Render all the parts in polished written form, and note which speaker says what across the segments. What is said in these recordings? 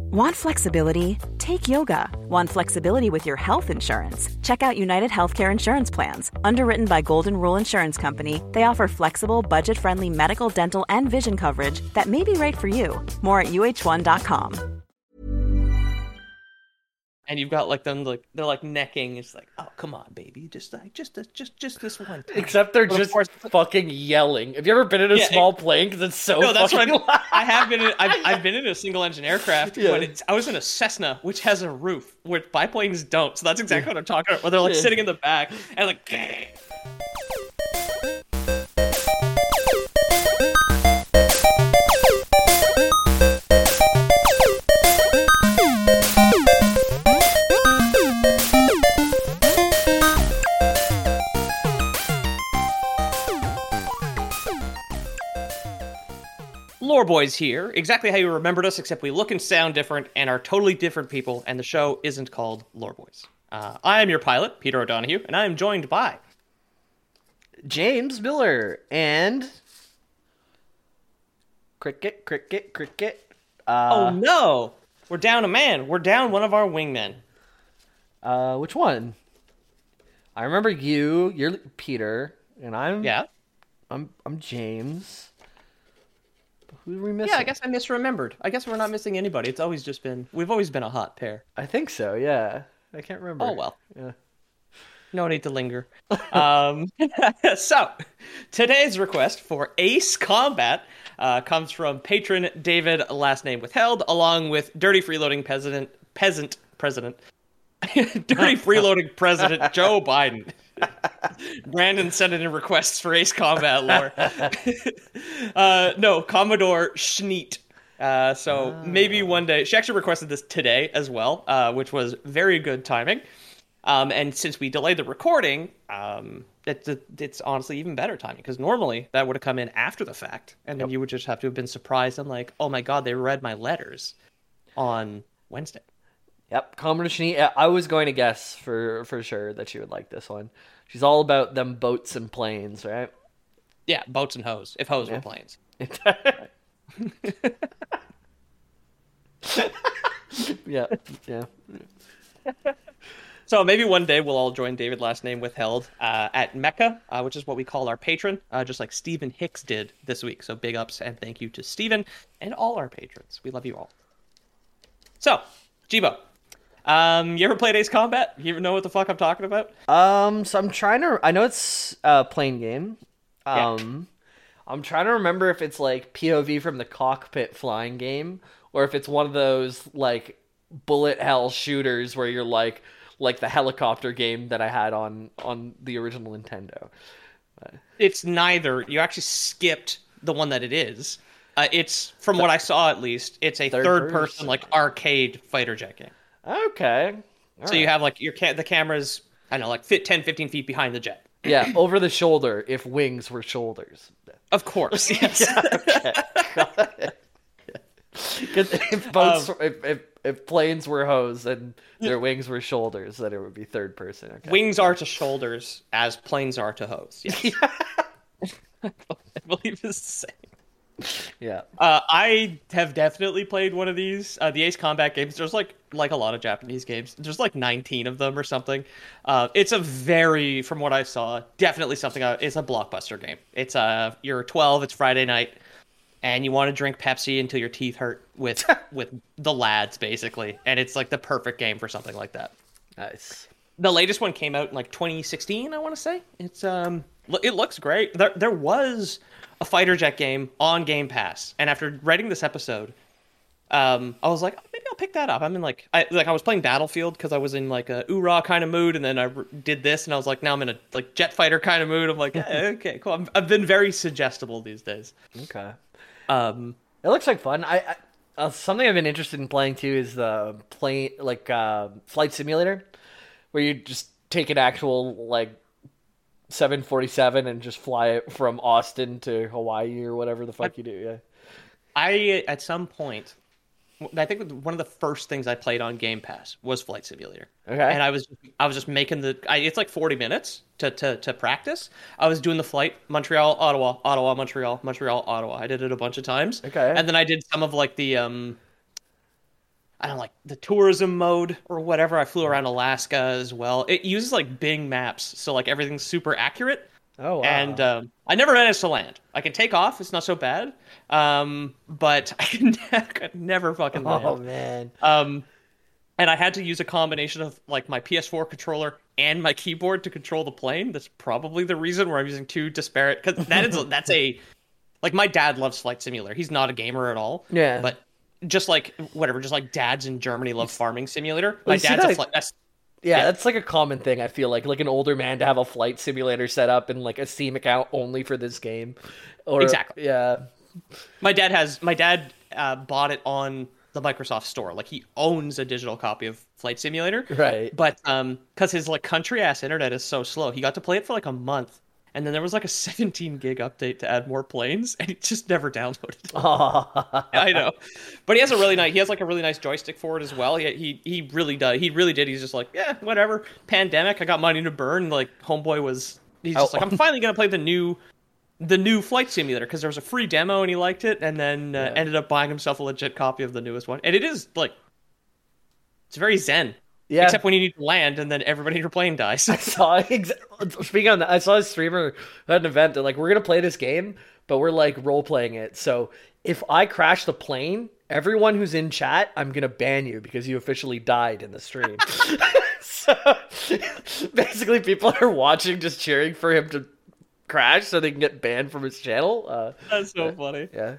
Speaker 1: Want flexibility? Take yoga. Want flexibility with your health insurance? Check out United Healthcare Insurance Plans. Underwritten by Golden Rule Insurance Company, they offer flexible, budget-friendly medical, dental, and vision coverage that may be right for you. More at uh1.com.
Speaker 2: And you've got like them, like they're like necking. It's like, oh, come on, baby, just this one time.
Speaker 3: Except they're just fucking yelling. Have you ever been in a small plane? Because it's so.
Speaker 2: No, that's
Speaker 3: fucking
Speaker 2: what I have been. I've been in a single engine aircraft, but I was in a Cessna, which has a roof, where biplanes don't. So that's exactly what I'm talking about. Where they're like sitting in the back and like. Lore Boys here, exactly how you remembered us, except we look and sound different and are totally different people, and the show isn't called Lore Boys. I am your pilot, Peter O'Donohue, and I am joined by...
Speaker 3: James Miller, and... Cricket.
Speaker 2: Oh no! We're down a man. We're down one of our wingmen.
Speaker 3: Which one? I remember you. You're Peter, and I'm...
Speaker 2: Yeah?
Speaker 3: I'm James. Who are we missing?
Speaker 2: Yeah, I guess I misremembered. I guess we're not missing anybody. It's always just been... We've always been a hot pair.
Speaker 3: I think so, yeah. I can't remember.
Speaker 2: Oh, well.
Speaker 3: Yeah.
Speaker 2: No need to linger. So, today's request for Ace Combat comes from patron David, last name withheld, along with Dirty Freeloading Peasant President, Dirty Freeloading President Joe Biden. Brandon sent in requests for Ace Combat lore. No, Commodore Schneet. Maybe one day. She actually requested this today as well, which was very good timing. And since we delayed the recording, it's honestly even better timing, because normally that would have come in after the fact, and then you would just have to have been surprised and like, oh my god, they read my letters on Wednesday.
Speaker 3: Yep, Commodore Schneet. I was going to guess for sure that she would like this one. She's all about them boats and planes, right?
Speaker 2: Yeah, boats and hoes. If hoes were planes.
Speaker 3: Yeah.
Speaker 2: So maybe one day we'll all join David, last name withheld, at Mecca, which is what we call our patron, just like Stephen Hicks did this week. So big ups and thank you to Stephen and all our patrons. We love you all. So, Jibo. You ever played Ace Combat? You ever know what the fuck I'm talking about?
Speaker 3: So I'm trying to... I know it's a plane game. I'm trying to remember if it's like POV from the cockpit flying game, or if it's one of those like bullet hell shooters where you're like the helicopter game that I had on the original Nintendo.
Speaker 2: It's neither. You actually skipped the one that it is. It's, from what I saw at least, it's a third person like arcade fighter jet game.
Speaker 3: Okay.
Speaker 2: So you have like the camera's, I don't know, like 10, 15 feet behind the jet.
Speaker 3: Yeah, over the shoulder if wings were shoulders.
Speaker 2: Of course, yes.
Speaker 3: Okay. Got it. If planes were hose and their wings were shoulders, then it would be third person. Okay.
Speaker 2: Wings are to shoulders as planes are to hose. Yes. I believe it's the same.
Speaker 3: Yeah.
Speaker 2: I have definitely played one of these. The Ace Combat games. There's like a lot of Japanese games. There's like 19 of them or something. It's a very, from what I saw, definitely something. It's a blockbuster game. It's you're 12. It's Friday night, and you want to drink Pepsi until your teeth hurt with the lads, basically. And it's like the perfect game for something like that.
Speaker 3: Nice.
Speaker 2: The latest one came out in like 2016. I want to say it's it looks great. There was a fighter jet game on Game Pass, and after writing this episode, I was like, oh, maybe I'll pick that up. I'm in I was playing Battlefield because I was in like a oorah kind of mood, and then I did this, and I was like, now I'm in a like jet fighter kind of mood. I'm like, okay, cool. I've been very suggestible these days.
Speaker 3: Okay. It looks like fun. I something I've been interested in playing too is the plane flight simulator, where you just take an actual like 747 and just fly it from Austin to Hawaii or whatever the fuck you do. Yeah.
Speaker 2: I at some point, I think one of the first things I played on Game Pass was Flight Simulator.
Speaker 3: Okay.
Speaker 2: And I was just making it's like 40 minutes to practice. I was doing the flight Montreal, Ottawa, Ottawa, Montreal, Montreal, Ottawa. I did it a bunch of times.
Speaker 3: Okay.
Speaker 2: And then I did some of like the I don't know, like the tourism mode or whatever. I flew around Alaska as well. It uses like Bing Maps, so like everything's super accurate.
Speaker 3: Oh wow.
Speaker 2: And I never managed to land. I can take off; it's not so bad. But I could never fucking land.
Speaker 3: Oh man.
Speaker 2: And I had to use a combination of like my PS4 controller and my keyboard to control the plane. That's probably the reason where I'm using two disparate. Because that's a like my dad loves Flight Simulator. He's not a gamer at all.
Speaker 3: Yeah.
Speaker 2: But just like whatever, just like dads in Germany love Farming Simulator.
Speaker 3: Well,
Speaker 2: My dad's a flight.
Speaker 3: Yeah, that's like a common thing. I feel like an older man to have a Flight Simulator set up and like a Steam account only for this game. Or
Speaker 2: Exactly.
Speaker 3: Yeah.
Speaker 2: My dad bought it on the Microsoft Store. Like he owns a digital copy of Flight Simulator.
Speaker 3: Right.
Speaker 2: But because his like country ass internet is so slow, he got to play it for like a month, and then there was like a 17 gig update to add more planes, and he just never downloaded it. I know, but he has like a really nice joystick for it as well. He really does. He really did. He's just like, yeah, whatever. Pandemic, I got money to burn. Like homeboy was. He's just like, I'm finally gonna play the new Flight Simulator because there was a free demo and he liked it, and then ended up buying himself a legit copy of the newest one. And it is like, it's very zen.
Speaker 3: Yeah.
Speaker 2: Except when you need to land and then everybody in your plane dies.
Speaker 3: Speaking on that, I saw a streamer at an event that like, we're gonna play this game, but we're like role playing it. So if I crash the plane, everyone who's in chat, I'm gonna ban you because you officially died in the stream. So basically, people are watching, just cheering for him to crash so they can get banned from his channel.
Speaker 2: That's so funny.
Speaker 3: Yeah.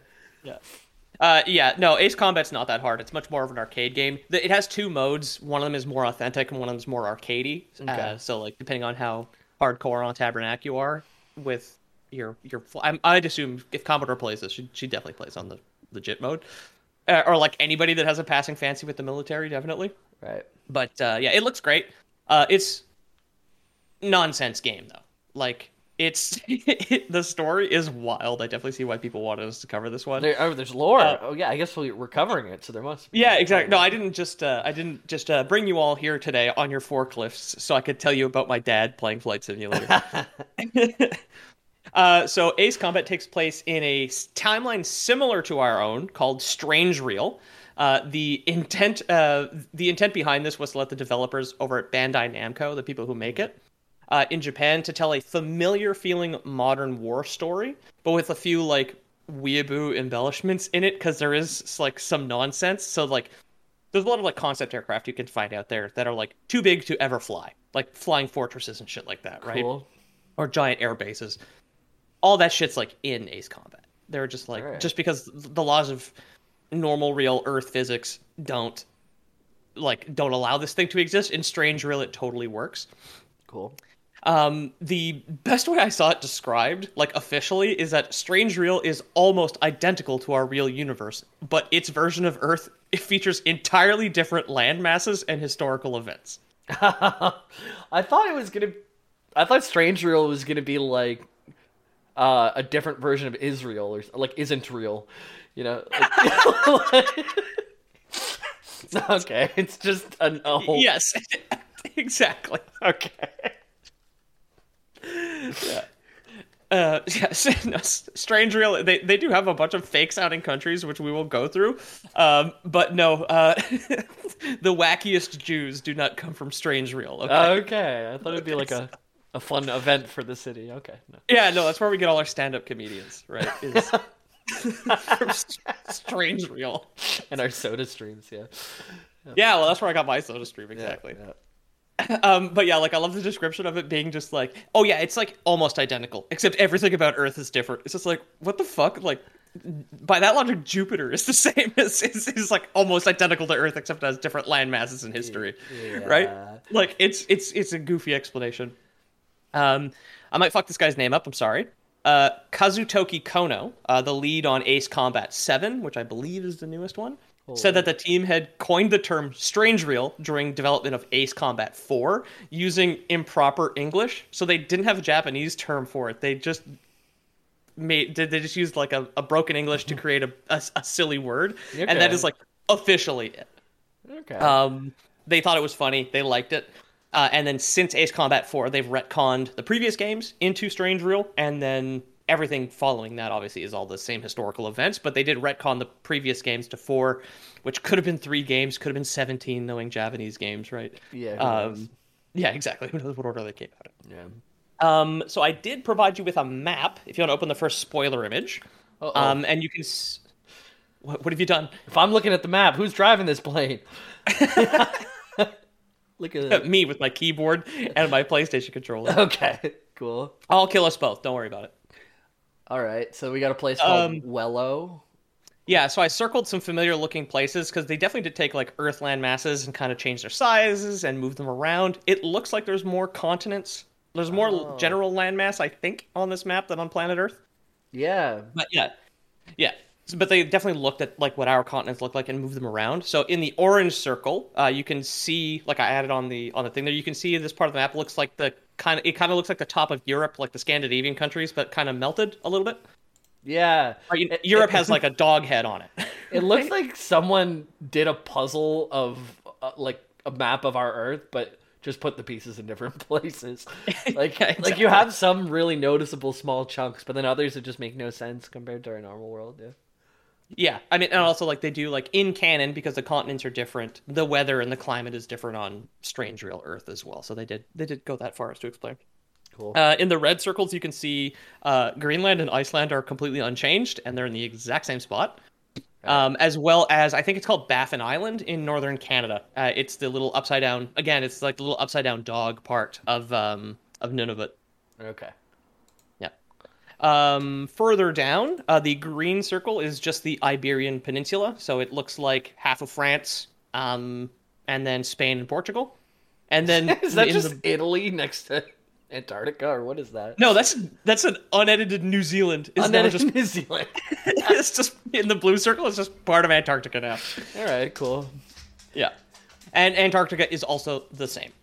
Speaker 2: No, Ace Combat's not that hard. It's much more of an arcade game. It has two modes. One of them is more authentic and one of them is more arcadey.
Speaker 3: Okay.
Speaker 2: So like depending on how hardcore on Tabernac you are with your I'd assume if Commodore plays this, she definitely plays on the legit mode. Or like anybody that has a passing fancy with the military, definitely.
Speaker 3: Right.
Speaker 2: But it looks great. It's nonsense game though. Like it's the story is wild. I definitely see why people wanted us to cover this one.
Speaker 3: There's lore. I guess we're covering it, so there must be.
Speaker 2: Yeah, exactly. No, I didn't just bring you all here today on your forklifts so I could tell you about my dad playing Flight Simulator. So Ace Combat takes place in a timeline similar to our own called Strange Reel. The intent behind this was to let the developers over at Bandai Namco, the people who make it, in Japan, to tell a familiar feeling modern war story, but with a few like weeaboo embellishments in it, because there is like some nonsense. So like there's a lot of like concept aircraft you can find out there that are like too big to ever fly, like flying fortresses and shit like that, right?
Speaker 3: Cool.
Speaker 2: Or giant air bases. All that shit's like in Ace Combat. They're just like,
Speaker 3: Right.
Speaker 2: just because the laws of normal real Earth physics don't allow this thing to exist. In Strange Reel, it totally works.
Speaker 3: Cool.
Speaker 2: The best way I saw it described, like officially, is that Strange Reel is almost identical to our real universe, but its version of Earth, it features entirely different land masses and historical events.
Speaker 3: I thought Strange Reel was gonna be like a different version of Israel, or like isn't real, you know? Okay, it's just a whole.
Speaker 2: Yes, exactly.
Speaker 3: Okay.
Speaker 2: Yes, no, Strange Reel, they do have a bunch of fake sounding countries, which we will go through. But no, the wackiest Jews do not come from Strange Reel.
Speaker 3: Okay, I thought it'd be like a fun event for the city. Okay. No.
Speaker 2: Yeah, no, that's where we get all our stand-up comedians, right? Is from Strange Reel.
Speaker 3: And our soda streams, yeah.
Speaker 2: Yeah, well, that's where I got my soda stream, exactly.
Speaker 3: Yeah.
Speaker 2: But yeah, like I love the description of it being just like, oh yeah, it's like almost identical, except everything about Earth is different. It's just like, what the fuck? Like, by that logic, Jupiter is the same as is like almost identical to Earth, except it has different land masses in history, right? Like it's a goofy explanation. I might fuck this guy's name up. I'm sorry. Kazutoki Kono, the lead on Ace Combat 7, which I believe is the newest one, said that the team had coined the term Strange Reel during development of Ace Combat 4 using improper English. So they didn't have a Japanese term for it. They just used like a broken English to create a silly word. Okay. And that is like officially it.
Speaker 3: Okay.
Speaker 2: They thought it was funny. They liked it. And then since Ace Combat 4, they've retconned the previous games into Strange Reel and then everything following that obviously is all the same historical events, but they did retcon the previous games to 4, which could have been 3 games, could have been 17, knowing Japanese games, right?
Speaker 3: Yeah. Who knows?
Speaker 2: Yeah, exactly. Who knows what order they came out in.
Speaker 3: Yeah.
Speaker 2: So I did provide you with a map, if you want to open the first spoiler image. And you can... What have you done?
Speaker 3: If I'm looking at the map, who's driving this plane? Look at it.
Speaker 2: Me with my keyboard and my PlayStation controller.
Speaker 3: Okay, cool.
Speaker 2: I'll kill us both. Don't worry about it.
Speaker 3: All right, so we got a place called Wello.
Speaker 2: Yeah, so I circled some familiar looking places because they definitely did take like Earthland masses and kind of change their sizes and move them around. It looks like there's more continents. There's more general landmass, I think, on this map than on planet Earth.
Speaker 3: Yeah.
Speaker 2: But yeah. But they definitely looked at like what our continents look like and moved them around. So in the orange circle, you can see, like I added on the thing there, you can see this part of the map looks like it kind of looks like the top of Europe, like the Scandinavian countries, but kind of melted a little bit.
Speaker 3: Yeah.
Speaker 2: Europe has like a dog head on it.
Speaker 3: It looks like someone did a puzzle of like a map of our Earth, but just put the pieces in different places. Like,
Speaker 2: Yeah, exactly.
Speaker 3: like you have some really noticeable small chunks, but then others that just make no sense compared to our normal world. Yeah.
Speaker 2: Yeah, I mean, and also like they do like in canon, because the continents are different, the weather and the climate is different on Strange Real Earth as well. So they did go that far as to explain.
Speaker 3: Cool.
Speaker 2: In the red circles, you can see Greenland and Iceland are completely unchanged, and they're in the exact same spot. As well as, I think it's called Baffin Island in northern Canada. It's the little upside down. Again, it's like the little upside down dog part of Nunavut.
Speaker 3: Okay.
Speaker 2: Further down, the green circle is just the Iberian Peninsula, so it looks like half of France, and then Spain and Portugal, and then
Speaker 3: Is that just Italy next to Antarctica, or what is that?
Speaker 2: No, that's an unedited New Zealand.
Speaker 3: Unedited New Zealand.
Speaker 2: It's just in the blue circle. It's just part of Antarctica now.
Speaker 3: All right, cool.
Speaker 2: Yeah, and Antarctica is also the same.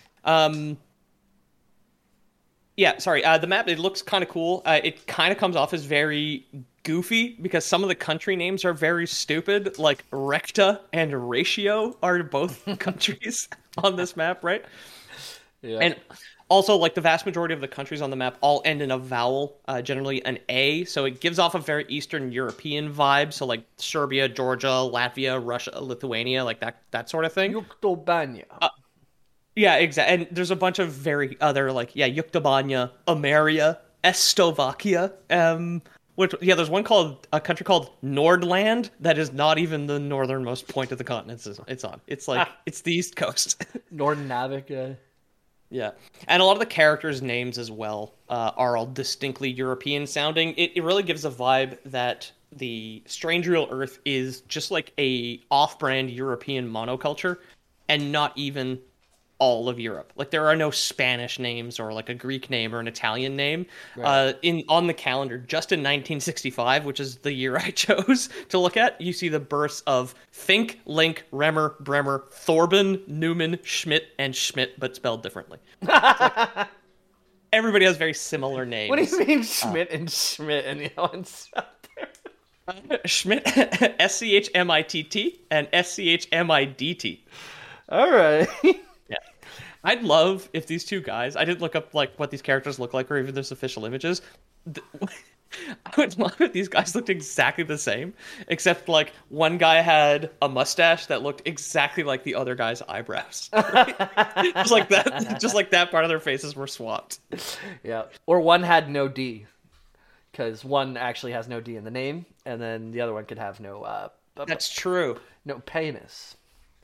Speaker 2: Yeah, sorry. The map, it looks kind of cool. It kind of comes off as very goofy because some of the country names are very stupid. Like Recta and Ratio are both countries on this map, right?
Speaker 3: Yeah.
Speaker 2: And also, like the vast majority of the countries on the map all end in a vowel, generally an A. So it gives off a very Eastern European vibe. So like Serbia, Georgia, Latvia, Russia, Lithuania, like that sort of thing.
Speaker 3: Yuktobania.
Speaker 2: Yeah, exactly. And there's a bunch of very other, like, Yuktobania, Ameria, Estovakia. There's a country called Nordland that is not even the northernmost point of the continent it's on. It's like, it's the East Coast.
Speaker 3: Nordnavik.
Speaker 2: Yeah. And a lot of the characters' names as well are all distinctly European sounding. It really gives a vibe that the Strange Real Earth is just like a off-brand European monoculture and not even all of Europe. Like there are no Spanish names or like a Greek name or an Italian name.
Speaker 3: Right.
Speaker 2: On the calendar, just in 1965, which is the year I chose to look at, you see the births of Fink, Link, Remmer, Bremer, Thorben, Newman, Schmidt, and Schmidt, but spelled differently. Like, everybody has very similar names.
Speaker 3: What do you mean Schmidt and Schmidt and the other one's out there?
Speaker 2: Schmidt, Schmitt, and Schmidt.
Speaker 3: All right.
Speaker 2: I'd love if these two guys, I didn't look up like what these characters look like or even their official images. I would love if these guys looked exactly the same, except like one guy had a mustache that looked exactly like the other guy's eyebrows. Right? just like that part of their faces were swapped.
Speaker 3: Yeah. Or one had no D, because one actually has no D in the name, and then the other one could have no.
Speaker 2: That's true.
Speaker 3: No penis.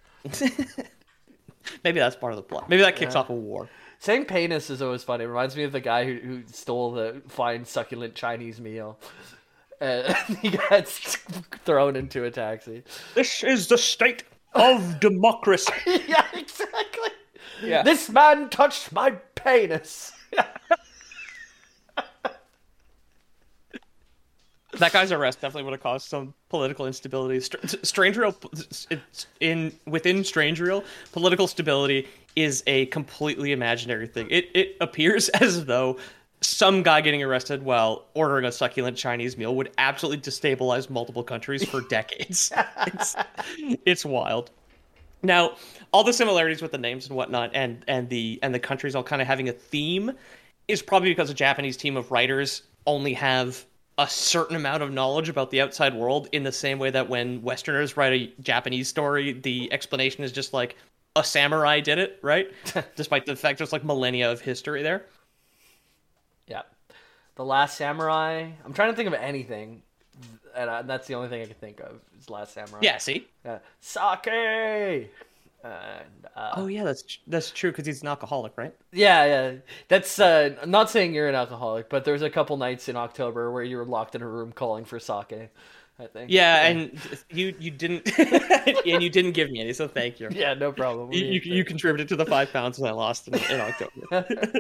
Speaker 2: Maybe that's part of the plot. Maybe that kicks off a war.
Speaker 3: Saying penis is always funny. It reminds me of the guy who stole the fine succulent Chinese meal. He gets thrown into a taxi.
Speaker 2: This is the state of democracy.
Speaker 3: Yeah, exactly.
Speaker 2: Yeah.
Speaker 3: This man touched my penis.
Speaker 2: That guy's arrest definitely would have caused some political instability. Within Strange Real, political stability is a completely imaginary thing. It appears as though some guy getting arrested while ordering a succulent Chinese meal would absolutely destabilize multiple countries for decades. It's wild. Now, all the similarities with the names and whatnot, and the countries all kind of having a theme, is probably because a Japanese team of writers only have a certain amount of knowledge about the outside world, in the same way that when Westerners write a Japanese story, the explanation is just like a samurai did it, right? Despite the fact there's like millennia of history there.
Speaker 3: Yeah. The Last Samurai. I'm trying to think of anything, and that's the only thing I can think of is Last Samurai.
Speaker 2: Yeah, see?
Speaker 3: Sake! And,
Speaker 2: oh yeah, that's true, because he's an alcoholic, right?
Speaker 3: Yeah. That's I'm not saying you're an alcoholic, but there's a couple nights in October where you were locked in a room calling for sake, I think.
Speaker 2: Yeah, and you didn't and you didn't give me any, so thank you.
Speaker 3: Yeah, no problem.
Speaker 2: You contributed to the 5 pounds that I lost in October.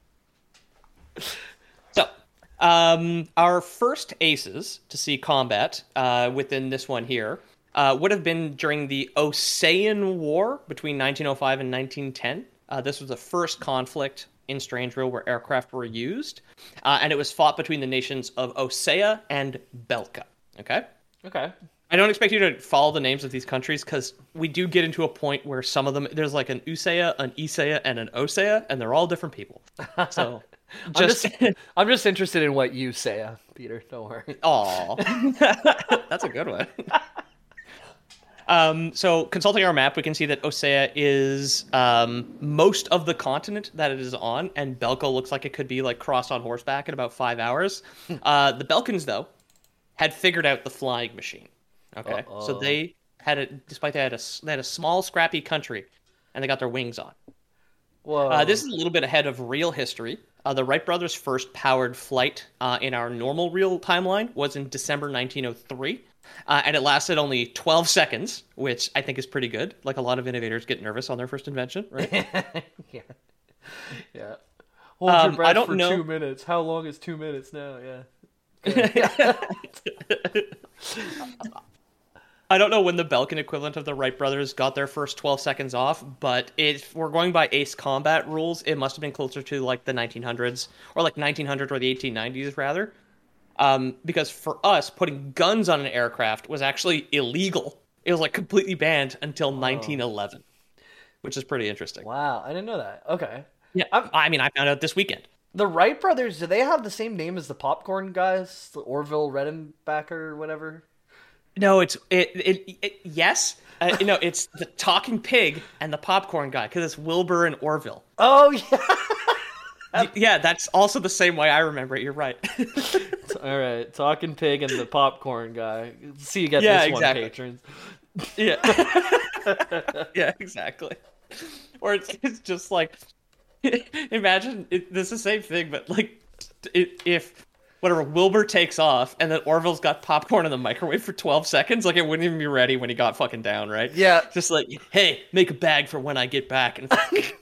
Speaker 2: So, our first aces to see combat within this one here would have been during the Osean War between 1905 and 1910. This was the first conflict in Strange World where aircraft were used, and it was fought between the nations of Osea and Belka. Okay? I don't expect you to follow the names of these countries, because we do get into a point where some of them, there's like an Usea, an Isea, and an Osea, and they're all different people. So...
Speaker 3: I'm just interested in what you say, Peter. Don't worry.
Speaker 2: Aw. That's a good one. So, consulting our map, we can see that Osea is most of the continent that it is on, and Belka looks like it could be like crossed on horseback in about 5 hours. The Belkans, though, had figured out the flying machine. Okay, so they had despite they had a small, scrappy country, and they got their wings on.
Speaker 3: Whoa.
Speaker 2: This is a little bit ahead of real history. The Wright brothers' first powered flight in our normal real timeline was in December 1903, and it lasted only 12 seconds, which I think is pretty good. Like, a lot of innovators get nervous on their first invention, right?
Speaker 3: Yeah. Hold your breath
Speaker 2: I don't
Speaker 3: for
Speaker 2: know...
Speaker 3: 2 minutes. How long is 2 minutes now? Yeah.
Speaker 2: I don't know when the Belkan equivalent of the Wright brothers got their first 12 seconds off, but if we're going by Ace Combat rules, it must have been closer to like the 1900s, or like 1900 or the 1890s rather. Because for us, putting guns on an aircraft was actually illegal. It was like completely banned until 1911, which is pretty interesting.
Speaker 3: Wow, I didn't know that. Okay.
Speaker 2: Yeah, I mean, I found out this weekend.
Speaker 3: The Wright brothers, do they have the same name as the popcorn guys? The Orville Redenbacher or whatever?
Speaker 2: No, it's yes. It's the talking pig and the popcorn guy, because it's Wilbur and Orville.
Speaker 3: Oh, yeah.
Speaker 2: Yeah, that's also the same way I remember it. You're right.
Speaker 3: All right, talking pig and the popcorn guy. See, you get this
Speaker 2: exactly.
Speaker 3: one, patrons.
Speaker 2: Yeah. Yeah, exactly. Or it's just like, imagine this is the same thing, but like if whatever, Wilbur takes off, and then Orville's got popcorn in the microwave for 12 seconds. Like, it wouldn't even be ready when he got fucking down, right?
Speaker 3: Yeah.
Speaker 2: Just like, hey, make a bag for when I get back. And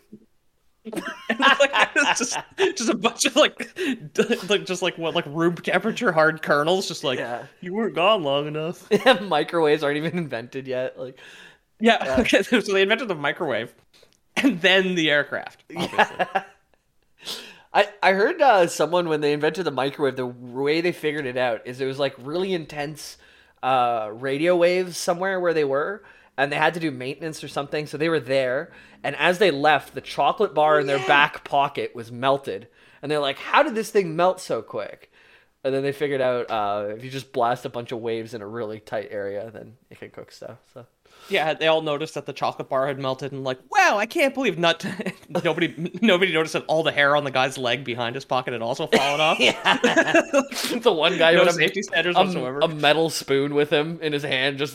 Speaker 2: it's just a bunch of like room temperature hard kernels. Just like, you weren't gone long enough.
Speaker 3: Microwaves aren't even invented yet. Like,
Speaker 2: okay, so they invented the microwave, and then the aircraft, obviously.
Speaker 3: Yeah. I heard someone, when they invented the microwave, the way they figured it out is it was like really intense radio waves somewhere where they were, and they had to do maintenance or something, so they were there, and as they left, the chocolate bar in their back pocket was melted, and they're like, how did this thing melt so quick? And then they figured out if you just blast a bunch of waves in a really tight area, then it can cook stuff. So.
Speaker 2: Yeah, they all noticed that the chocolate bar had melted, and like, wow, I can't believe nobody noticed that all the hair on the guy's leg behind his pocket had also fallen off.
Speaker 3: The one guy
Speaker 2: no
Speaker 3: had
Speaker 2: safety standards whatsoever.
Speaker 3: A metal spoon with him in his hand, just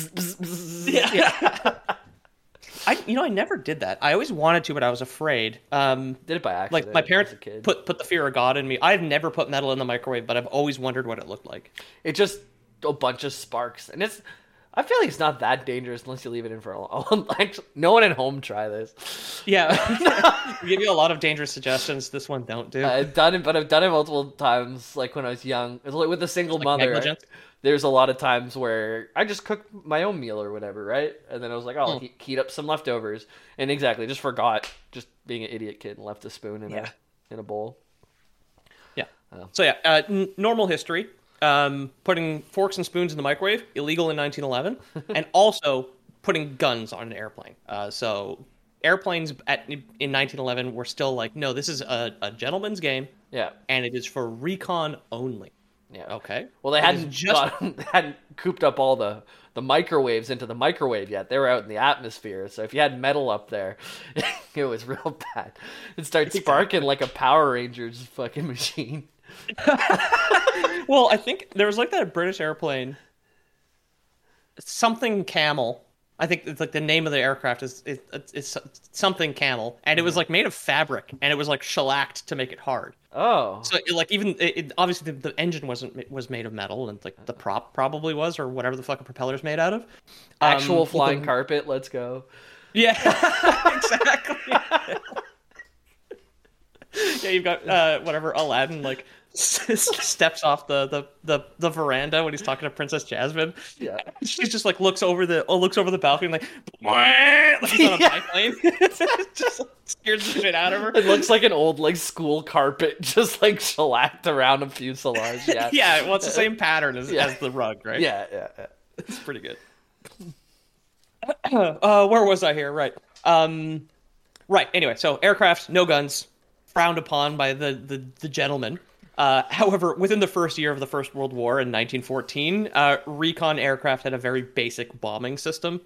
Speaker 2: I never did that. I always wanted to, but I was afraid.
Speaker 3: Did it by accident.
Speaker 2: Like, my parents
Speaker 3: as a kid.
Speaker 2: put the fear of God in me. I've never put metal in the microwave, but I've always wondered what it looked like.
Speaker 3: It just a bunch of sparks, and I feel like it's not that dangerous unless you leave it in for a long. Actually, no one at home try this.
Speaker 2: Yeah, we give you a lot of dangerous suggestions. This one don't do.
Speaker 3: I've done it multiple times. Like when I was young, with a single mother.
Speaker 2: Negligence?
Speaker 3: There's a lot of times where I just cooked my own meal or whatever, right? And then I was like, I'll heat up some leftovers, and just forgot, just being an idiot kid, and left a spoon in a bowl.
Speaker 2: Yeah. So normal history. Putting forks and spoons in the microwave, illegal in 1911, and also putting guns on an airplane. So airplanes in 1911 were still like, no, this is a gentleman's game,
Speaker 3: Yeah.
Speaker 2: and it is for recon only.
Speaker 3: Yeah.
Speaker 2: Okay.
Speaker 3: Well, they
Speaker 2: It is
Speaker 3: hadn't cooped up all the microwaves into the microwave yet. They were out in the atmosphere. So if you had metal up there, it was real bad. It started sparking like a Power Rangers fucking machine.
Speaker 2: Well, I think there was like that British airplane, something Camel. I think it's like the name of the aircraft is something Camel, and it was like made of fabric, and it was like shellacked to make it hard.
Speaker 3: Oh.
Speaker 2: So obviously the engine was made of metal, and like the prop probably was, or whatever the fucking propeller's made out of.
Speaker 3: Actual flying carpet, let's go.
Speaker 2: Yeah, exactly. Yeah, you've got whatever Aladdin like steps off the veranda when he's talking to Princess Jasmine.
Speaker 3: Yeah,
Speaker 2: she just like looks over the balcony like he's on a biplane. Just like, scares the shit out of her.
Speaker 3: It looks like an old like school carpet, just like shellacked around a fuselage. Yeah,
Speaker 2: yeah. Well, it's the same pattern as the rug, right?
Speaker 3: Yeah.
Speaker 2: It's pretty good. Where was I here? Right. Right. Anyway, so aircraft, no guns, frowned upon by the gentleman. However, within the first year of the First World War in 1914, recon aircraft had a very basic bombing system.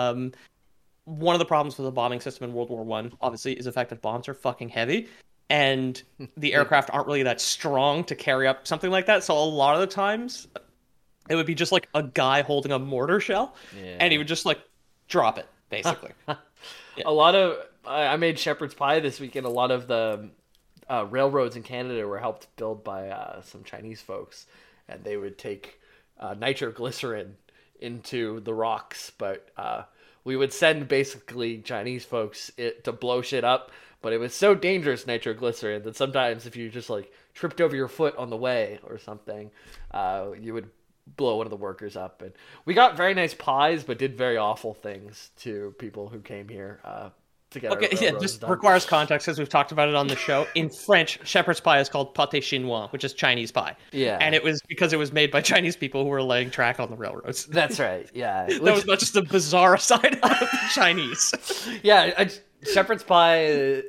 Speaker 2: One of the problems with the bombing system in World War One, obviously, is the fact that bombs are fucking heavy, and the aircraft aren't really that strong to carry up something like that. So a lot of the times, it would be just like a guy holding a mortar shell, and he would just like drop it, basically.
Speaker 3: A lot of I made shepherd's pie this weekend. A lot of the railroads in Canada were helped build by some Chinese folks, and they would take nitroglycerin into the rocks, but we would send basically Chinese folks to blow shit up, but it was so dangerous, nitroglycerin, that sometimes if you just like tripped over your foot on the way or something, you would blow one of the workers up. And we got very nice pies, but did very awful things to people who came here to get
Speaker 2: Okay,
Speaker 3: our
Speaker 2: yeah,
Speaker 3: railroads
Speaker 2: just
Speaker 3: done.
Speaker 2: requires context because we've talked about it on the show. In French, shepherd's pie is called pâté chinois, which is Chinese pie.
Speaker 3: Yeah.
Speaker 2: And it was because it was made by Chinese people who were laying track on the railroads.
Speaker 3: That's right, yeah.
Speaker 2: That was not just a bizarre side of the Chinese.
Speaker 3: Yeah, shepherd's pie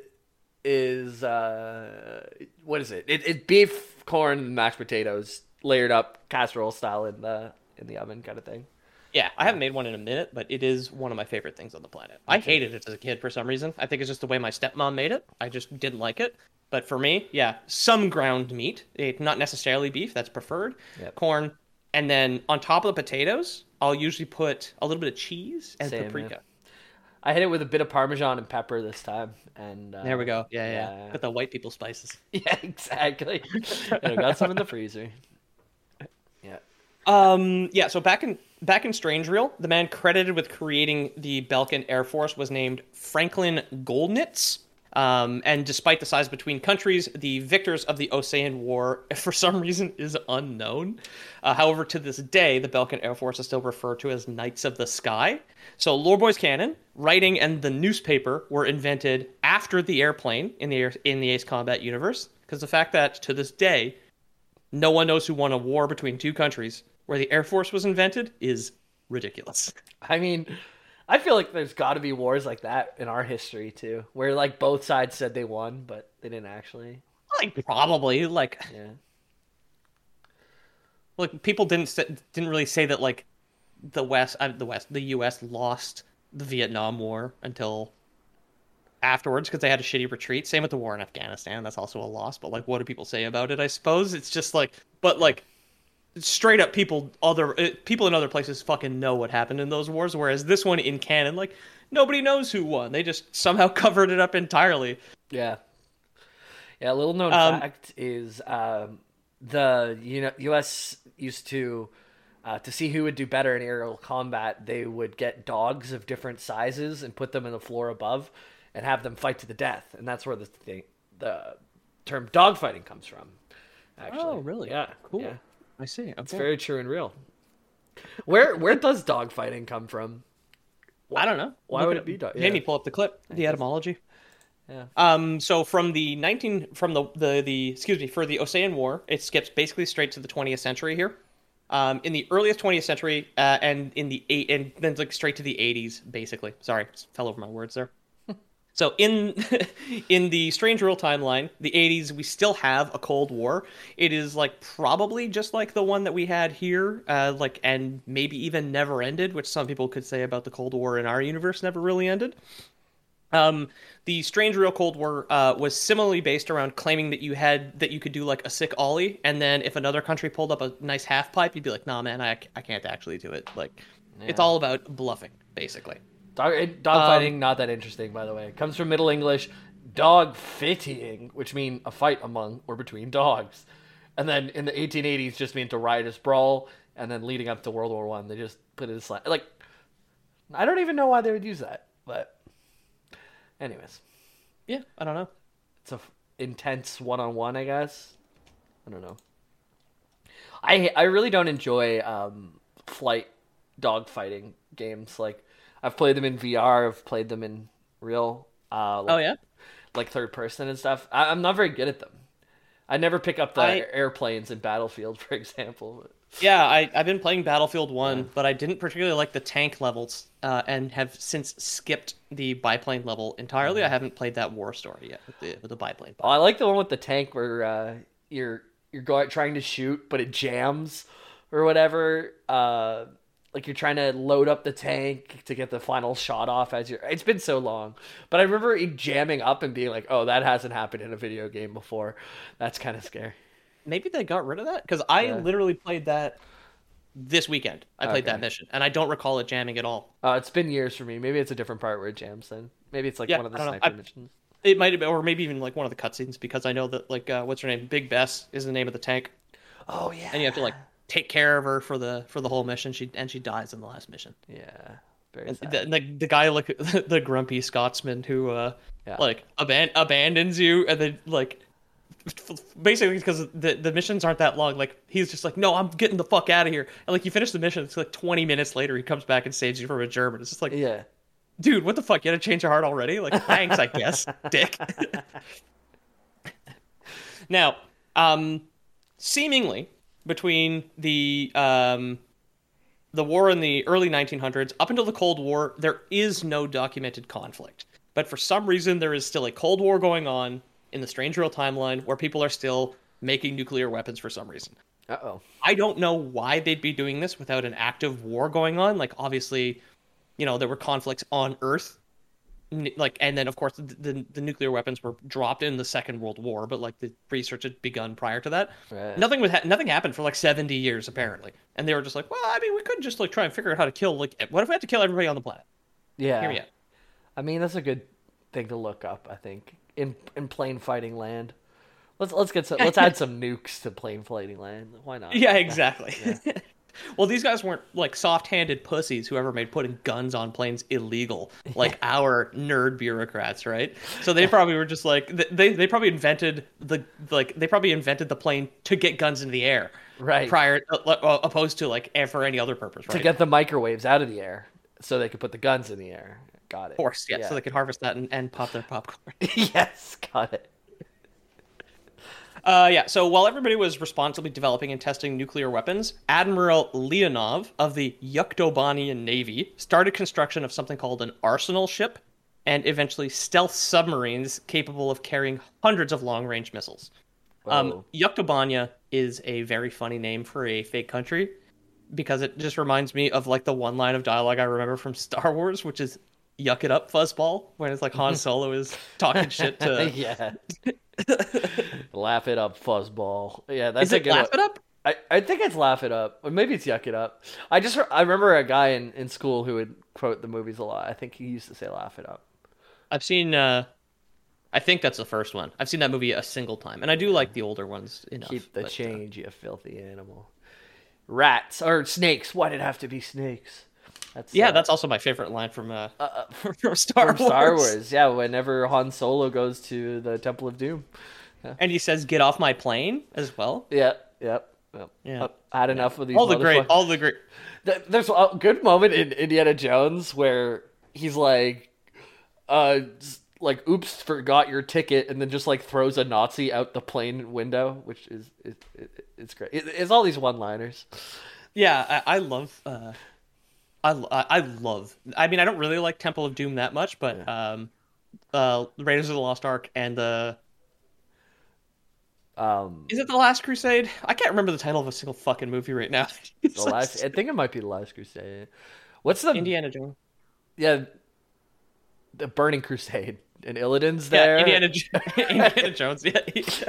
Speaker 3: is what is it? It's beef, corn, and mashed potatoes layered up casserole style in the oven kind of thing.
Speaker 2: Yeah, I haven't made one in a minute, but it is one of my favorite things on the planet. I hated it as a kid for some reason. I think it's just the way my stepmom made it. I just didn't like it. But for me, yeah, some ground meat, not necessarily beef, that's preferred, corn, and then on top of the potatoes, I'll usually put a little bit of cheese and paprika.
Speaker 3: Yeah. I hit it with a bit of Parmesan and pepper this time, and
Speaker 2: there we go. Yeah. Got the white people spices.
Speaker 3: Yeah, exactly. And I got some in the freezer. Yeah.
Speaker 2: Yeah, so back in Strangereel, the man credited with creating the Belkin Air Force was named Franklin Goldnitz. And despite the size between countries, the victors of the Osean War, for some reason, is unknown. However, to this day, the Belkin Air Force is still referred to as Knights of the Sky. So Lore Boys Canon, writing, and the newspaper were invented after the airplane in the Ace Combat universe, because the fact that, to this day, no one knows who won a war between two countries where the Air Force was invented is ridiculous.
Speaker 3: I mean, I feel like there's got to be wars like that in our history too, where like both sides said they won, but they didn't actually.
Speaker 2: Like probably, like
Speaker 3: Yeah.
Speaker 2: Like people didn't really say that like the U.S. lost the Vietnam War until afterwards because they had a shitty retreat. Same with the war in Afghanistan. That's also a loss. But like, what do people say about it? I suppose it's just like, but like. Straight up, people in other places fucking know what happened in those wars, whereas this one in canon, like nobody knows who won. They just somehow covered it up entirely.
Speaker 3: Yeah. Yeah. A little known fact is the U.S. used to see who would do better in aerial combat. They would get dogs of different sizes and put them in the floor above, and have them fight to the death, and that's where the term dogfighting comes from. Actually.
Speaker 2: Oh, really?
Speaker 3: Yeah.
Speaker 2: Cool.
Speaker 3: Yeah.
Speaker 2: I see. Okay.
Speaker 3: It's very true and real. Where does dogfighting come from?
Speaker 2: I don't know.
Speaker 3: Why would it be dog?
Speaker 2: Jamie, pull up the clip. The etymology.
Speaker 3: Yeah.
Speaker 2: So for the Osean War, it skips basically straight to the 20th century here. In the earliest 20th century, and then like straight to the 80s, basically. Sorry, fell over my words there. So in in the Strange World timeline, the 80s, we still have a Cold War. It is like probably just like the one that we had here, like and maybe even never ended, which some people could say about the Cold War in our universe never really ended. The Strange Real Cold War was similarly based around claiming that you could do like a sick ollie, and then if another country pulled up a nice half pipe, you'd be like, nah, man, I can't actually do it. Like, it's all about bluffing, basically.
Speaker 3: Dogfighting, not that interesting, by the way. It comes from Middle English, dog fitting, which mean a fight among or between dogs. And then in the 1880s, just meant a riotous brawl. And then leading up to World War One, they just put it aside. Like, I don't even know why they would use that. But, anyways,
Speaker 2: Yeah, I don't know.
Speaker 3: it's a intense one-on-one, I guess. I don't know. I really don't enjoy flight dogfighting games. Like, I've played them in VR. I've played them in real.
Speaker 2: Oh yeah.
Speaker 3: Like third person and stuff. I'm not very good at them. I never pick up the airplanes in Battlefield, for example. But...
Speaker 2: Yeah, I've been playing Battlefield 1, but I didn't particularly like the tank levels, and have since skipped the biplane level entirely. I haven't played that war story yet with the biplane.
Speaker 3: Oh, I like the one with the tank where you're trying to shoot, but it jams or whatever. Like you're trying to load up the tank to get the final shot off as you're... It's been so long. But I remember it jamming up and being like, oh, that hasn't happened in a video game before. That's kind of scary.
Speaker 2: Maybe they got rid of that? Because I literally played that this weekend. I played that mission, and I don't recall it jamming at all.
Speaker 3: It's been years for me. Maybe it's a different part where it jams then. Maybe it's like one of the sniper missions.
Speaker 2: It might have been, or maybe even like one of the cutscenes, because I know that, like, what's her name? Big Bess is the name of the tank.
Speaker 3: Oh, yeah.
Speaker 2: And you have to, like, take care of her for the whole mission. She dies in the last mission.
Speaker 3: Yeah, very sad.
Speaker 2: The guy, like the grumpy Scotsman who like abandons you, and then like basically because the missions aren't that long. Like he's just like, no, I'm getting the fuck out of here. And like you finish the mission, it's like 20 minutes later, he comes back and saves you from a German. It's just like, dude, what the fuck? You had to change your heart already? Like, thanks, I guess, dick. Now, seemingly, between the war in the early 1900s up until the Cold War, there is no documented conflict. But for some reason, there is still a Cold War going on in the Strange World timeline where people are still making nuclear weapons for some reason.
Speaker 3: Uh-oh.
Speaker 2: I don't know why they'd be doing this without an active war going on. Like, obviously, you know, there were conflicts on Earth. Like, and then of course the nuclear weapons were dropped in the Second World War, but like the research had begun prior to that.
Speaker 3: Right.
Speaker 2: Nothing happened for like 70 years apparently, and they were just like, well, I mean, we could just like try and figure out how to kill. Like, what if we had to kill everybody on the planet?
Speaker 3: Yeah.
Speaker 2: Hear me out.
Speaker 3: I mean, that's a good thing to look up. I think in plain fighting land. Let's add some nukes to plain fighting land. Why not?
Speaker 2: Yeah, exactly.
Speaker 3: Yeah.
Speaker 2: Well, these guys weren't like soft-handed pussies whoever made putting guns on planes illegal, like our nerd bureaucrats, right? So they probably were just like they probably invented the plane to get guns in the air,
Speaker 3: right?
Speaker 2: Prior, opposed to like for any other purpose, right?
Speaker 3: To get the microwaves out of the air, so they could put the guns in the air. Got it.
Speaker 2: Of course, yeah. So they could harvest that and pop their popcorn.
Speaker 3: Yes, got it.
Speaker 2: So while everybody was responsibly developing and testing nuclear weapons, Admiral Leonov of the Yuktobanian Navy started construction of something called an arsenal ship and eventually stealth submarines capable of carrying hundreds of long-range missiles. Yuktobania is a very funny name for a fake country because it just reminds me of like the one line of dialogue I remember from Star Wars, which is "Yuck it up, fuzzball," when it's like Han Solo is talking shit to...
Speaker 3: Yeah. Laugh it up, fuzzball. Yeah, that's
Speaker 2: a good laugh it up.
Speaker 3: I think it's laugh it up, or maybe it's yuck it up. I remember a guy in school who would quote the movies a lot. I think he used to say laugh it up.
Speaker 2: I've seen. I think that's the first one. I've seen that movie a single time, and I do like the older ones enough.
Speaker 3: Keep the change, you filthy animal. Rats or snakes? Why did it have to be snakes?
Speaker 2: That's also my favorite line from from Star Wars.
Speaker 3: Star Wars, yeah. Whenever Han Solo goes to the Temple of Doom,
Speaker 2: and he says, "Get off my plane" as well.
Speaker 3: Yep.
Speaker 2: Yeah.
Speaker 3: I had enough of these.
Speaker 2: All the great.
Speaker 3: There's a good moment in Indiana Jones where he's like, "Oops, forgot your ticket," and then just like throws a Nazi out the plane window, which is it's great. It's all these one-liners.
Speaker 2: Yeah, I love. I love. I mean, I don't really like Temple of Doom that much, but Raiders of the Lost Ark and the
Speaker 3: Um,
Speaker 2: is it The Last Crusade? I can't remember the title of a single fucking movie right now. It's
Speaker 3: the
Speaker 2: like
Speaker 3: last. I think it might be the Last Crusade. What's the
Speaker 2: Indiana Jones.
Speaker 3: yeah? The Burning Crusade and Illidan's
Speaker 2: Yeah,
Speaker 3: there.
Speaker 2: Indiana Jones. Yeah,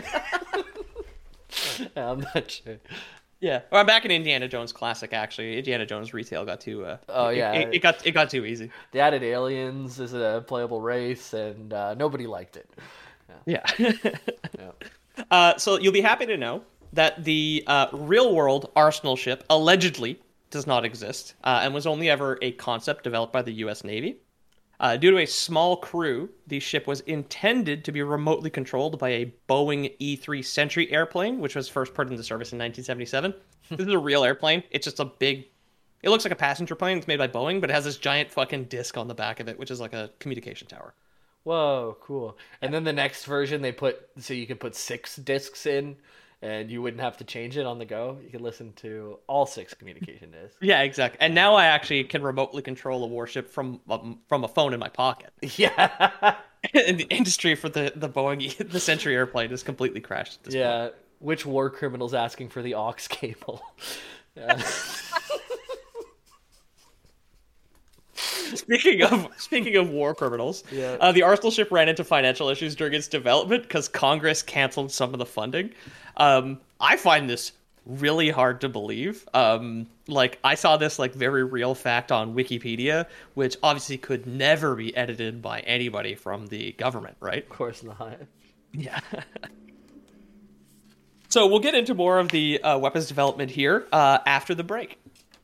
Speaker 3: I'm not sure.
Speaker 2: yeah. Well, I'm back in Indiana Jones Classic. Actually, Indiana Jones retail got too.
Speaker 3: Oh, yeah.
Speaker 2: it got too easy.
Speaker 3: They added aliens as a playable race, and nobody liked it.
Speaker 2: Yeah.
Speaker 3: Yeah.
Speaker 2: So you'll be happy to know that the real-world Arsenal ship allegedly does not exist and was only ever a concept developed by the U.S. Navy. Due to a small crew, the ship was intended to be remotely controlled by a Boeing E-3 Sentry airplane, which was first put into service in 1977. This is a real airplane. It's just a big... It looks like a passenger plane. It's made by Boeing, but it has this giant fucking disc on the back of it, which is like a communication tower.
Speaker 3: Whoa, cool. And then the next version they put so you could put 6 discs in, and you wouldn't have to change it on the go. You could listen to all 6 communication discs.
Speaker 2: Yeah, exactly. And now I actually can remotely control a warship from a phone in my pocket.
Speaker 3: Yeah.
Speaker 2: And the industry for the Boeing the Sentry airplane is completely crashed at this point.
Speaker 3: Yeah. Which war criminal's asking for the aux cable? Yeah.
Speaker 2: Speaking of war criminals,
Speaker 3: Yeah.
Speaker 2: the Arsenal ship ran into financial issues during its development because Congress canceled some of the funding. I find this really hard to believe. Like I saw this like very real fact on Wikipedia, which obviously could never be edited by anybody from the government, right?
Speaker 3: Of course not.
Speaker 2: Yeah. So we'll get into more of the weapons development here after the break.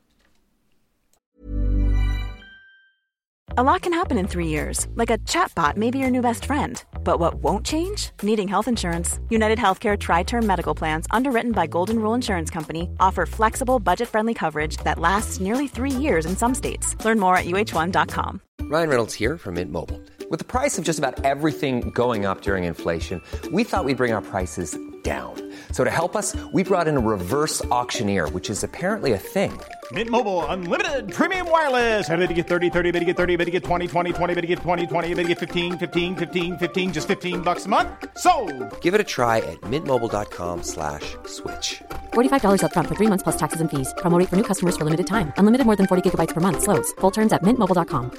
Speaker 1: A lot can happen in 3 years, like a chatbot may be your new best friend. But what won't change? Needing health insurance. United Healthcare Tri-Term Medical Plans, underwritten by Golden Rule Insurance Company, offer flexible, budget-friendly coverage that lasts nearly 3 years in some states. Learn more at uh1.com.
Speaker 4: Ryan Reynolds here from Mint Mobile. With the price of just about everything going up during inflation, we thought we'd bring our prices down. So to help us, we brought in a reverse auctioneer, which is apparently a thing.
Speaker 5: Mint Mobile Unlimited Premium Wireless. How to get 30, 30, bit to get 30, bit to get 20, 20, 20, bit to get 20, 20, bit to get 15, 15, 15, 15, just $15 a month? Sold!
Speaker 4: Give it a try at mintmobile.com/switch.
Speaker 6: $45 up front for 3 months plus taxes and fees. Promo rate for new customers for limited time. Unlimited more than 40 gigabytes per month. Slows full terms at mintmobile.com.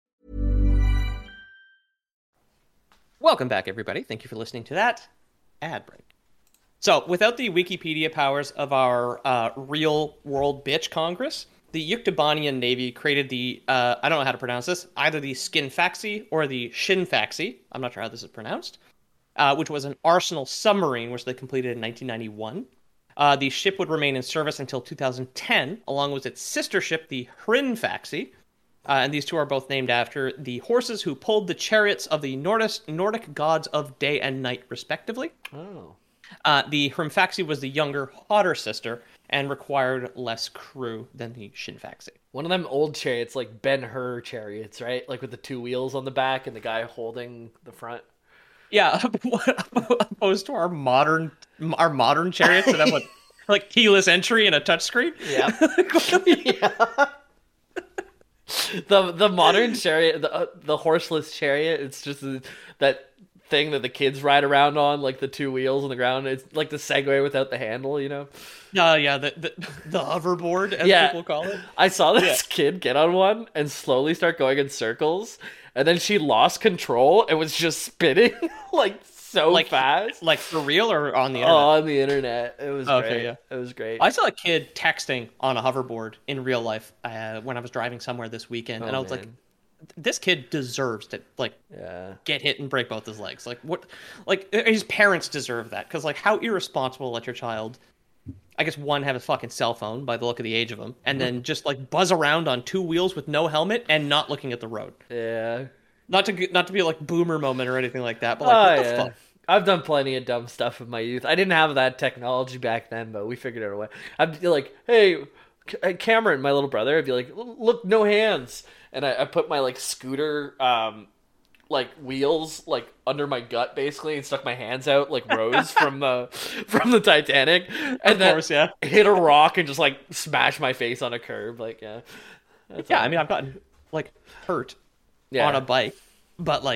Speaker 2: Welcome back, everybody. Thank you for listening to that ad break. So, without the Wikipedia powers of our real-world bitch Congress, the Yuktobanian Navy created the, I don't know how to pronounce this, either the Skinfaxi or the Shinfaxi, I'm not sure how this is pronounced, which was an Arsenal submarine, which they completed in 1991. The ship would remain in service until 2010, along with its sister ship, the Hrinfaxi. And these two are both named after the horses who pulled the chariots of the Nordic gods of day and night, respectively.
Speaker 3: Oh.
Speaker 2: The Hrimfaxi was the younger, hotter sister and required less crew than the Shinfaxi.
Speaker 3: One of them old chariots, like Ben-Hur chariots, right? Like with the 2 wheels on the back and the guy holding the front.
Speaker 2: Yeah, opposed to our modern chariots that have like keyless entry and a touchscreen.
Speaker 3: Yeah. Yeah. The modern chariot, the horseless chariot, it's just that thing that the kids ride around on, like the 2 wheels on the ground. It's like the Segway without the handle, you know?
Speaker 2: Yeah, the hoverboard, as people call it.
Speaker 3: I saw this kid get on one and slowly start going in circles, and then she lost control and was just spinning like so fast.
Speaker 2: Like for real or on the internet?
Speaker 3: Oh, on the internet. It was great. Yeah. It was great.
Speaker 2: I saw a kid texting on a hoverboard in real life when I was driving somewhere this weekend, and I was like, this kid deserves to get hit and break both his legs. Like what? Like his parents deserve that, because like how irresponsible let your child, I guess, one, have a fucking cell phone by the look of the age of him, and then just like buzz around on 2 wheels with no helmet and not looking at the road.
Speaker 3: Yeah.
Speaker 2: Not to be like boomer moment or anything like that, but like what the fuck?
Speaker 3: I've done plenty of dumb stuff in my youth. I didn't have that technology back then, but we figured out a way. I'd be like, hey, Cameron, my little brother, I'd be like, look, no hands. And I put my like scooter like wheels like under my gut basically and stuck my hands out like Rose from the Titanic, and then hit a rock and just like smash my face on a curb. Like
Speaker 2: I mean, I've gotten like hurt on a bike, but like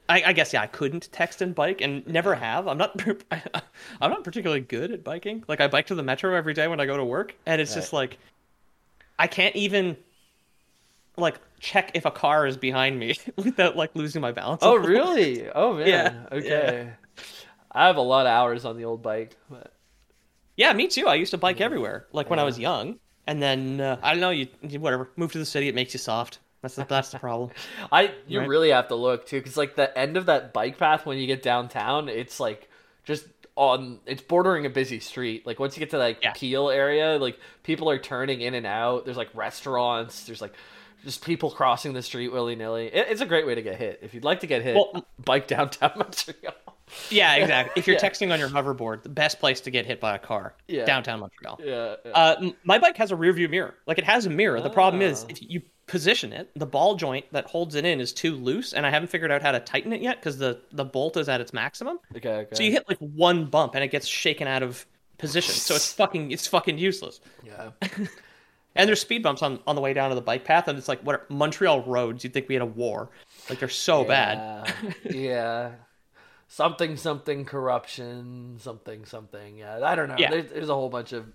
Speaker 2: I guess I couldn't text and bike, and never have. I'm not particularly good at biking. Like, I bike to the metro every day when I go to work, and it's just like I can't even like check if a car is behind me without like losing my balance.
Speaker 3: Oh, really? Oh, man.
Speaker 2: Yeah.
Speaker 3: Okay.
Speaker 2: Yeah.
Speaker 3: I have a lot of hours on the old bike. But...
Speaker 2: Yeah, me too. I used to bike everywhere, like when I was young, and then I don't know. You whatever. Move to the city, it makes you soft. That's the problem.
Speaker 3: You really have to look too, because like the end of that bike path when you get downtown, it's like just it's bordering a busy street. Like once you get to like Peel area, like people are turning in and out. There's like restaurants. There's like just people crossing the street willy nilly. It's a great way to get hit. If you'd like to get hit, bike downtown Montreal.
Speaker 2: Yeah, exactly. If you're texting on your hoverboard, the best place to get hit by a car, downtown Montreal.
Speaker 3: Yeah.
Speaker 2: My bike has a rear view mirror. Like, it has a mirror. The problem is, if you position it, the ball joint that holds it in is too loose, and I haven't figured out how to tighten it yet because the bolt is at its maximum.
Speaker 3: Okay.
Speaker 2: So you hit like one bump and it gets shaken out of position. So it's fucking useless.
Speaker 3: Yeah.
Speaker 2: And there's speed bumps on the way down to the bike path, and it's like, what Montreal roads? You'd think we had a war. Like, they're so bad.
Speaker 3: Yeah. Something corruption, something. Yeah, I don't know.
Speaker 2: Yeah.
Speaker 3: There's a whole bunch of.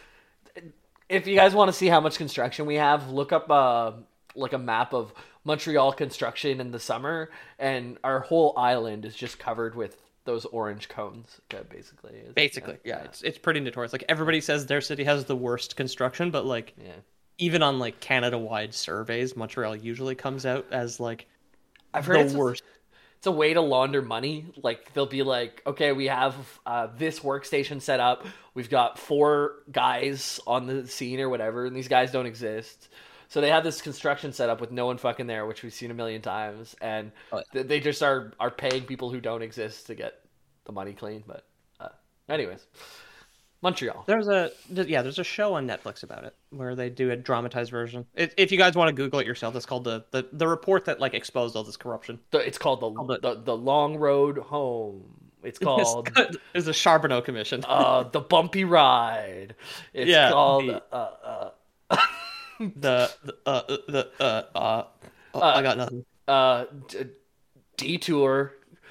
Speaker 3: If you guys want to see how much construction we have, look up like a map of Montreal construction in the summer, and our whole island is just covered with those orange cones. Basically,
Speaker 2: yeah. It's pretty notorious. Like, everybody says their city has the worst construction, but like, even on like Canada-wide surveys, Montreal usually comes out as like
Speaker 3: I've heard
Speaker 2: the worst.
Speaker 3: It's a way to launder money. Like, they'll be like, okay, we have this workstation set up. We've got 4 guys on the scene or whatever, and these guys don't exist. So they have this construction set up with no one fucking there, which we've seen a million times. And they just are paying people who don't exist to get the money clean. But anyways, Montreal.
Speaker 2: There's a show on Netflix about it where they do a dramatized version. If you guys want to Google it yourself, it's called the report that like exposed all this corruption.
Speaker 3: It's called the Long Road Home. It's called
Speaker 2: there's a Charbonneau Commission.
Speaker 3: The Bumpy Ride. It's called
Speaker 2: I got nothing.
Speaker 3: Detour.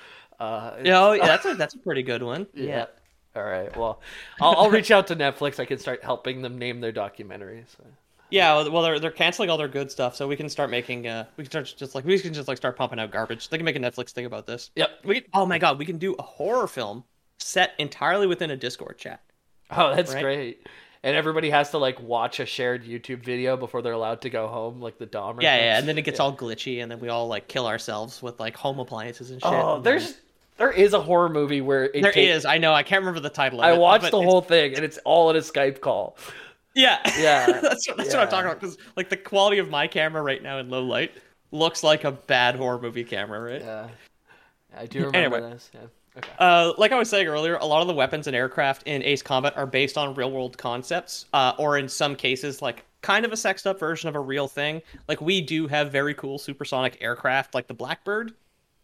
Speaker 2: That's a pretty good one.
Speaker 3: Yeah. All right. Well, I'll reach out to Netflix. I can start helping them name their documentaries.
Speaker 2: Yeah. Well, they're canceling all their good stuff, so we can start making. We can just start pumping out garbage. They can make a Netflix thing about this.
Speaker 3: Yep.
Speaker 2: Oh my God, we can do a horror film set entirely within a Discord chat.
Speaker 3: Oh, that's great. And everybody has to like watch a shared YouTube video before they're allowed to go home, like the Dahmer.
Speaker 2: Yeah, and then it gets all glitchy, and then we all like kill ourselves with like home appliances and shit.
Speaker 3: Oh, there is a horror movie where
Speaker 2: is. I know. I can't remember the title of it.
Speaker 3: I watched the whole thing, and it's all in a Skype call.
Speaker 2: Yeah. That's what
Speaker 3: Yeah.
Speaker 2: I'm talking about. Because like the quality of my camera right now in low light looks like a bad horror movie camera, right?
Speaker 3: Yeah. I do remember this. Yeah.
Speaker 2: Okay. Like I was saying earlier, a lot of the weapons and aircraft in Ace Combat are based on real-world concepts, or in some cases, like kind of a sexed-up version of a real thing. Like, we do have very cool supersonic aircraft, like the Blackbird.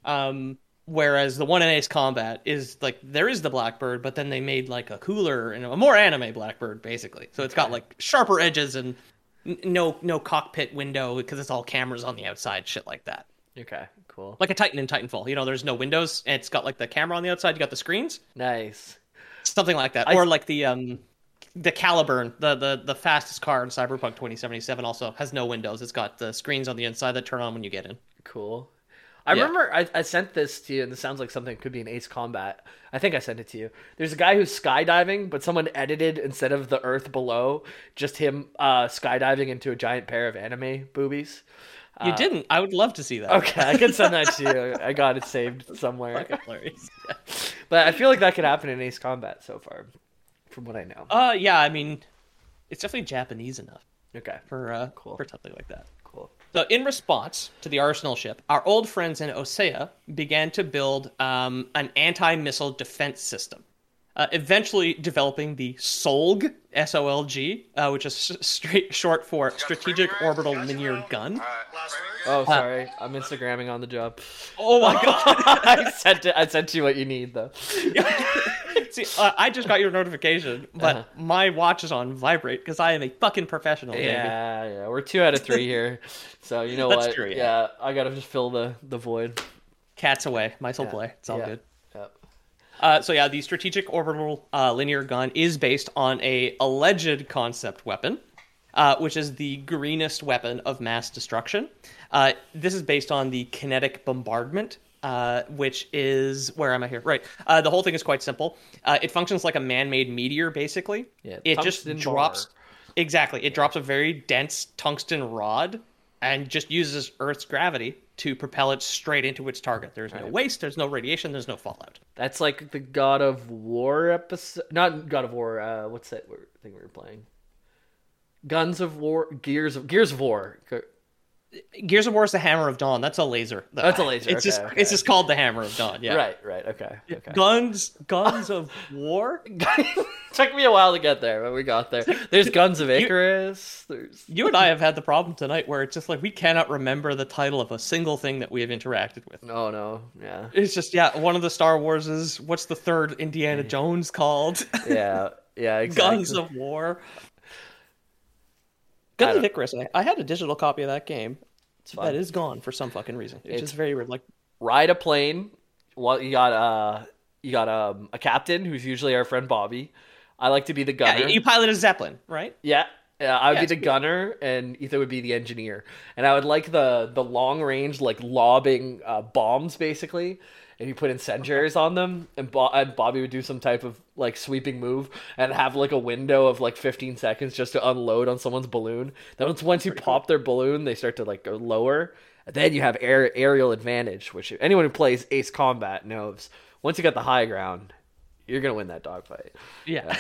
Speaker 2: Whereas the one in Ace Combat is like, there is the Blackbird, but then they made like a cooler and a more anime Blackbird, basically. So it's got like sharper edges and no cockpit window because it's all cameras on the outside, shit like that.
Speaker 3: Okay, cool.
Speaker 2: Like a Titan in Titanfall. You know, there's no windows and it's got like the camera on the outside. You got the screens.
Speaker 3: Nice.
Speaker 2: Something like that. Or like the Caliburn, the fastest car in Cyberpunk 2077 also has no windows. It's got the screens on the inside that turn on when you get in.
Speaker 3: Cool. I remember I sent this to you, and this sounds like something that could be in Ace Combat. I think I sent it to you. There's a guy who's skydiving, but someone edited, instead of the earth below, just him skydiving into a giant pair of anime boobies.
Speaker 2: You didn't? I would love to see that.
Speaker 3: Okay, I can send that to you. I got it saved somewhere.
Speaker 2: Hilarious.
Speaker 3: But I feel like that could happen in Ace Combat so far, from what I know.
Speaker 2: Yeah, I mean, it's definitely Japanese enough.
Speaker 3: Okay.
Speaker 2: For something like that.
Speaker 3: Cool.
Speaker 2: So in response to the Arsenal ship, our old friends in Osea began to build an anti-missile defense system, eventually developing the SOLG, S-O-L-G, which is short for Strategic Orbital Linear Gun.
Speaker 3: Oh, sorry. I'm Instagramming on the job.
Speaker 2: Oh my God.
Speaker 3: I sent you what you need, though.
Speaker 2: See, I just got your notification, but my watch is on vibrate because I am a fucking professional.
Speaker 3: Yeah. We're 2 out of 3 here. So, you know
Speaker 2: That's
Speaker 3: what?
Speaker 2: true,
Speaker 3: yeah, I gotta just fill the void.
Speaker 2: Cat's away. Mice will
Speaker 3: Yeah.
Speaker 2: play. It's all
Speaker 3: Yeah.
Speaker 2: good.
Speaker 3: Yeah.
Speaker 2: So yeah, the strategic orbital linear gun is based on a alleged concept weapon, which is the greenest weapon of mass destruction. This is based on the kinetic bombardment, which is where am I here? Right. The whole thing is quite simple. It functions like a man-made meteor, basically.
Speaker 3: Yeah,
Speaker 2: it just
Speaker 3: tungsten
Speaker 2: drops.
Speaker 3: bar.
Speaker 2: Exactly. It drops a very dense tungsten rod and just uses Earth's gravity to propel it straight into its target. There's no waste, there's no radiation, there's no fallout.
Speaker 3: That's like the God of War episode. Not God of War. What's that thing we were playing? Guns of War. Gears of War.
Speaker 2: Gears of War is the Hammer of Dawn. That's a laser.
Speaker 3: That's a laser.
Speaker 2: It's
Speaker 3: Okay, okay.
Speaker 2: it's just called the Hammer of Dawn. Yeah.
Speaker 3: Right. Okay.
Speaker 2: Guns of War.
Speaker 3: Took me a while to get there, but we got there. There's Guns of Icarus. There's
Speaker 2: You and I have had the problem tonight where it's just like we cannot remember the title of a single thing that we have interacted with.
Speaker 3: no. Yeah.
Speaker 2: It's just one of the Star Warses. What's the third Indiana Jones called?
Speaker 3: Yeah. Exactly.
Speaker 2: Guns of War. Guns of Icarus. I had a digital copy of that game.
Speaker 3: fine.
Speaker 2: That is gone for some fucking reason. It's just very weird. Like,
Speaker 3: Ride a plane. Well, you got a captain who's usually our friend Bobby. I like to be the gunner.
Speaker 2: yeah, you pilot a Zeppelin, right?
Speaker 3: Yeah, I would be
Speaker 2: it's
Speaker 3: the gunner, and Ethan would be the engineer. And I would like the long range, like lobbing bombs, basically. And you put incendiaries on them, and Bobby would do some type of like sweeping move and have like a window of like 15 seconds just to unload on someone's balloon. Then once you pop their balloon, they start to like go lower. And then you have aerial advantage, which anyone who plays Ace Combat knows. Once you got the high ground, you're gonna win that dogfight.
Speaker 2: Yeah.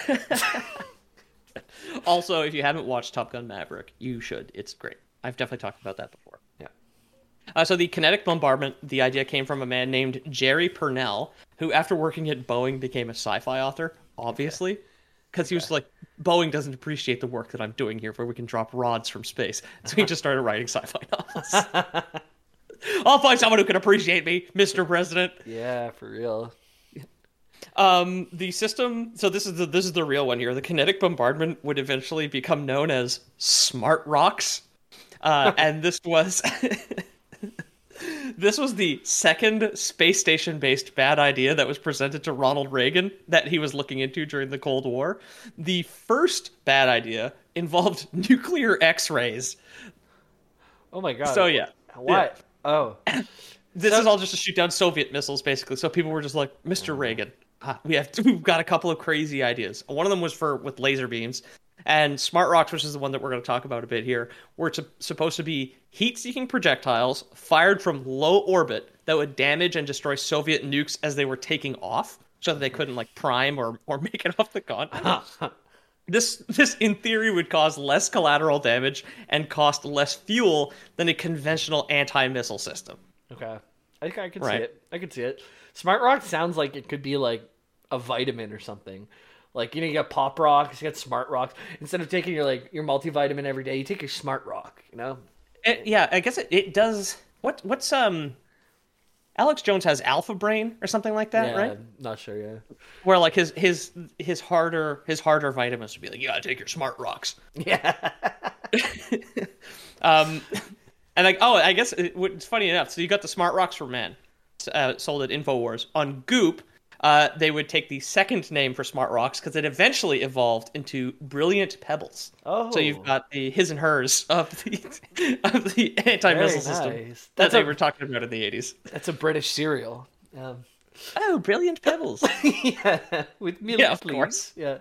Speaker 2: Also, if you haven't watched Top Gun Maverick, you should. It's great. I've definitely talked about that before.
Speaker 3: Yeah.
Speaker 2: So the kinetic bombardment, the idea came from a man named Jerry Purnell, who after working at Boeing became a sci-fi author, obviously. Because he was like, Boeing doesn't appreciate the work that I'm doing here where we can drop rods from space. So he just started writing sci-fi novels. I'll find someone who can appreciate me, Mr. President.
Speaker 3: Yeah, for real.
Speaker 2: The system, so this is the real one here. The kinetic bombardment would eventually become known as Smart Rocks. And this was this was the second space station based bad idea that was presented to Ronald Reagan that he was looking into during the Cold War. The first bad idea involved nuclear X-rays.
Speaker 3: Oh my god.
Speaker 2: So yeah.
Speaker 3: What?
Speaker 2: Yeah.
Speaker 3: Oh.
Speaker 2: This is all just to shoot down Soviet missiles, basically. So people were just like, Mr. Reagan, we've got a couple of crazy ideas. One of them was with laser beams. And Smart Rocks, which is the one that we're going to talk about a bit here, were supposed to be heat-seeking projectiles fired from low orbit that would damage and destroy Soviet nukes as they were taking off, so that they couldn't like prime or make it off the continent. This, in theory, would cause less collateral damage and cost less fuel than a conventional anti-missile system.
Speaker 3: Okay. I could see
Speaker 2: Right.
Speaker 3: it. I could see it. Smart Rock sounds like it could be like a vitamin or something. Like, you got Pop Rocks, you got Smart Rocks. Instead of taking your multivitamin every day, you take your Smart Rock,
Speaker 2: Yeah, I guess it does. What's Alex Jones has Alpha Brain or something like that,
Speaker 3: Yeah,
Speaker 2: right?
Speaker 3: I'm not sure, yeah.
Speaker 2: Where like his harder vitamins would be like, you gotta take your Smart Rocks.
Speaker 3: Yeah.
Speaker 2: And like, I guess it's funny enough. So you got the Smart Rocks for men, sold at InfoWars. On Goop, they would take the second name for Smart Rocks because it eventually evolved into Brilliant Pebbles.
Speaker 3: Oh.
Speaker 2: So you've got the his and hers of the anti-missile system
Speaker 3: nice.
Speaker 2: that they were talking about in the 80s.
Speaker 3: That's a British cereal.
Speaker 2: Oh, Brilliant Pebbles.
Speaker 3: Yeah, with milk,
Speaker 2: Yeah, of
Speaker 3: please.
Speaker 2: course.
Speaker 3: Yeah.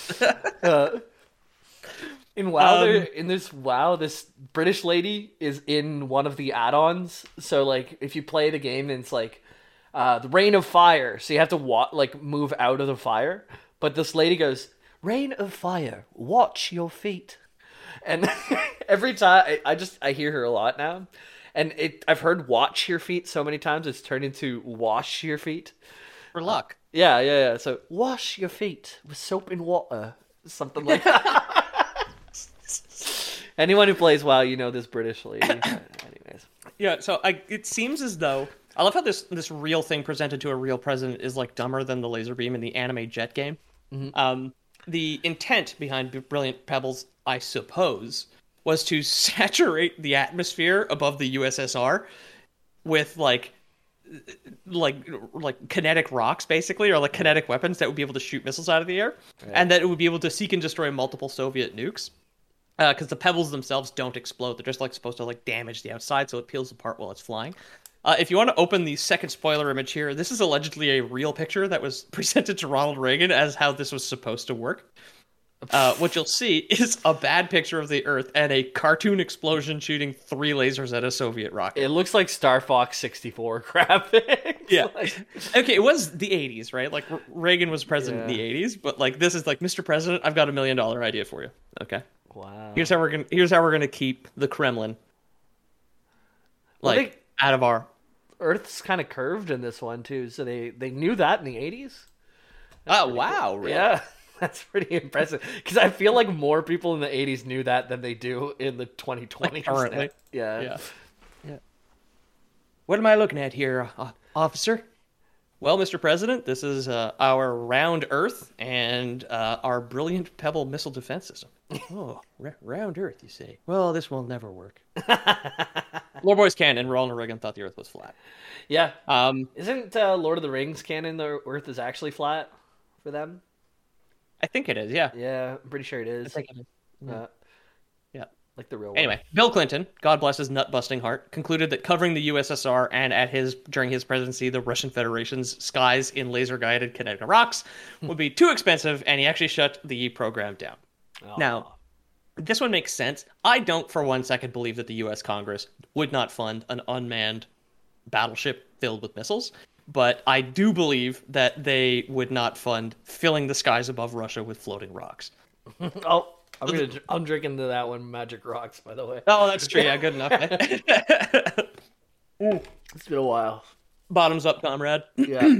Speaker 3: In WoW, this British lady is in one of the add-ons. So, like, if you play the game, and it's like the Rain of Fire, so you have to move out of the fire. But this lady goes, "Rain of Fire, watch your feet," and every time I hear her a lot now, and I've heard "watch your feet" so many times it's turned into "wash your feet."
Speaker 2: For luck.
Speaker 3: Yeah. So wash your feet with soap and water, something like that. Anyone who plays WoW, this British lady. Anyways.
Speaker 2: Yeah, so it seems as though I love how this real thing presented to a real president is like dumber than the laser beam in the anime Jet game. Mm-hmm. The intent behind Brilliant Pebbles, I suppose, was to saturate the atmosphere above the USSR with like like kinetic rocks basically, or like kinetic weapons that would be able to shoot missiles out of the air, and that it would be able to seek and destroy multiple Soviet nukes. Because the pebbles themselves don't explode; they're just like supposed to like damage the outside, so it peels apart while it's flying. If you want to open the second spoiler image here, this is allegedly a real picture that was presented to Ronald Reagan as how this was supposed to work. What you'll see is a bad picture of the Earth and a cartoon explosion shooting 3 lasers at a Soviet rocket.
Speaker 3: It looks like Star Fox 64 graphics.
Speaker 2: Yeah. Okay, it was the 80s, right? Like, Reagan was president in the 80s, but, like, this is like, Mr. President, I've got $1 million idea for you. Okay.
Speaker 3: Wow.
Speaker 2: Here's how we're gonna keep the Kremlin, like, out of our...
Speaker 3: Earth's kind of curved in this one, too, so they knew that in the 80s?
Speaker 2: Oh, wow,
Speaker 3: cool.
Speaker 2: really?
Speaker 3: Yeah. That's pretty impressive, because I feel like more people in the 80s knew that than they do in the 2020s.
Speaker 2: Like currently.
Speaker 3: Yeah.
Speaker 2: What am I looking at here, officer? Well, Mr. President, this is our round Earth and our brilliant Pebble missile defense system. Oh, round Earth, you say? Well, this will never work. Lore Boys canon, Ronald Reagan thought the Earth was flat.
Speaker 3: Yeah. Isn't Lord of the Rings canon the Earth is actually flat for them?
Speaker 2: I think it is, yeah.
Speaker 3: Yeah, I'm pretty sure it is.
Speaker 2: I think it is. Yeah.
Speaker 3: Like the real one.
Speaker 2: Anyway, Bill Clinton, God bless his nut-busting heart, concluded that covering the USSR and during his presidency, the Russian Federation's skies in laser-guided kinetic rocks would be too expensive, and he actually shut the program down.
Speaker 3: Oh.
Speaker 2: Now, this one makes sense. I don't for 1 second believe that the U.S. Congress would not fund an unmanned battleship filled with missiles, but I do believe that they would not fund filling the skies above Russia with floating rocks.
Speaker 3: Oh, I'm drinking to that one, Magic Rocks, by the way.
Speaker 2: Oh, that's true. Yeah, good enough.
Speaker 3: It's been a while.
Speaker 2: Bottoms up, comrade.
Speaker 3: Yeah.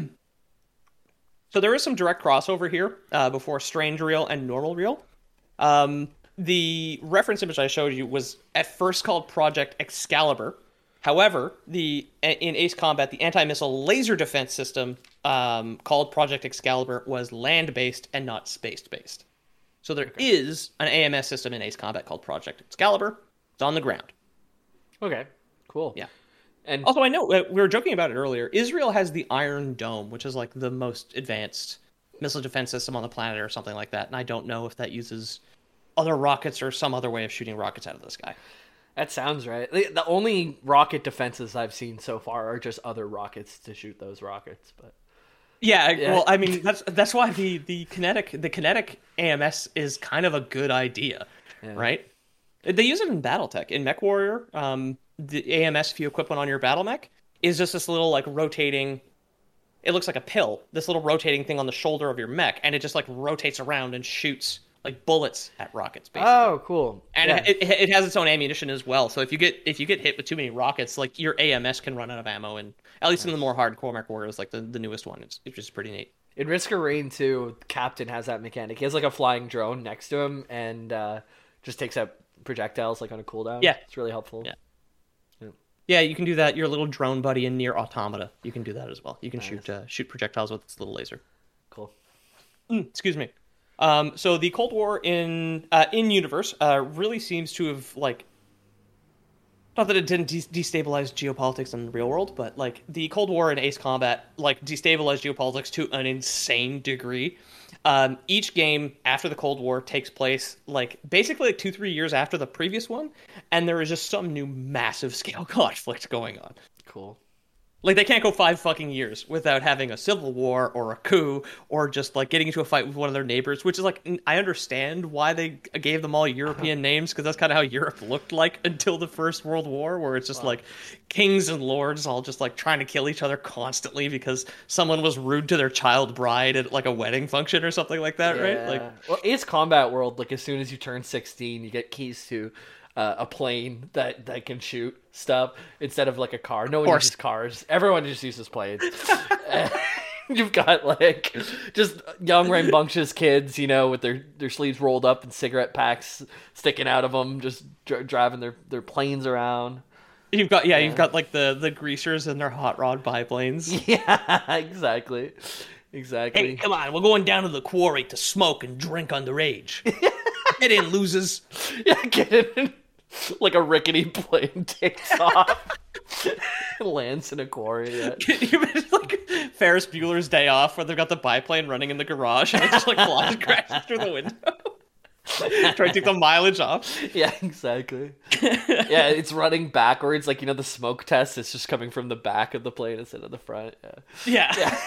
Speaker 2: So there is some direct crossover here before Strange Reel and Normal Reel. The reference image I showed you was at first called Project Excalibur. However, in Ace Combat, the anti-missile laser defense system called Project Excalibur was land-based and not space-based. So there is an AMS system in Ace Combat called Project Excalibur. It's on the ground.
Speaker 3: Okay, cool.
Speaker 2: Yeah.
Speaker 3: And
Speaker 2: also, I know we were joking about it earlier. Israel has the Iron Dome, which is like the most advanced missile defense system on the planet or something like that. And I don't know if that uses other rockets or some other way of shooting rockets out of the sky.
Speaker 3: that sounds right. The only rocket defenses I've seen so far are just other rockets to shoot those rockets, but...
Speaker 2: Yeah, well, I mean, that's why the kinetic AMS is kind of a good idea, right? They use it in BattleTech. In MechWarrior, the AMS, if you equip one on your battle mech, is just this little, like, rotating... It looks like a pill, this little rotating thing on the shoulder of your mech, and it just, like, rotates around and shoots, like, bullets at rockets, basically.
Speaker 3: Oh, cool.
Speaker 2: And it has its own ammunition as well, so if you get hit with too many rockets, like, your AMS can run out of ammo, and at least in the more hardcore MechWarriors, like the newest one, it's just pretty neat.
Speaker 3: In Risk of Rain 2, Captain has that mechanic. He has, like, a flying drone next to him, and just takes out projectiles, like, on a cooldown.
Speaker 2: Yeah.
Speaker 3: It's really helpful.
Speaker 2: Yeah, you can do that. Your little drone buddy in Nier Automata, you can do that as well. You can shoot projectiles with this little laser.
Speaker 3: Cool.
Speaker 2: Excuse me. So the Cold War in universe really seems to have, like, not that it didn't destabilize geopolitics in the real world, but, like, the Cold War in Ace Combat, like, destabilized geopolitics to an insane degree. Each game after the Cold War takes place, like, basically like 2-3 years after the previous one, and there is just some new massive scale conflict going on.
Speaker 3: Cool.
Speaker 2: Like, they can't go 5 fucking years without having a civil war or a coup or just, like, getting into a fight with one of their neighbors, which is, like, I understand why they gave them all European names, because that's kind of how Europe looked like until the First World War, where it's just, like, kings and lords all just, like, trying to kill each other constantly because someone was rude to their child bride at, like, a wedding function or something like that, right? Like,
Speaker 3: well, Ace Combat World, like, as soon as you turn 16, you get keys to... a plane that can shoot stuff instead of, like, a car. No one uses cars. Everyone just uses planes. You've got, like, just young, rambunctious kids, you know, with their sleeves rolled up and cigarette packs sticking out of them, just driving their planes around.
Speaker 2: You've got like the greasers and their hot rod biplanes.
Speaker 3: Yeah, exactly.
Speaker 2: Hey, come on, we're going down to the quarry to smoke and drink underage. Get in, losers.
Speaker 3: Yeah, get in. Like a rickety plane takes off. Lands in a quarry. Yeah.
Speaker 2: Can you imagine like Ferris Bueller's Day Off, where they've got the biplane running in the garage and it just like flies crashes through the window? Try to take the mileage off.
Speaker 3: Yeah, exactly. Yeah, it's running backwards, like, you know, the smoke test is just coming from the back of the plane instead of the front.
Speaker 2: Yeah.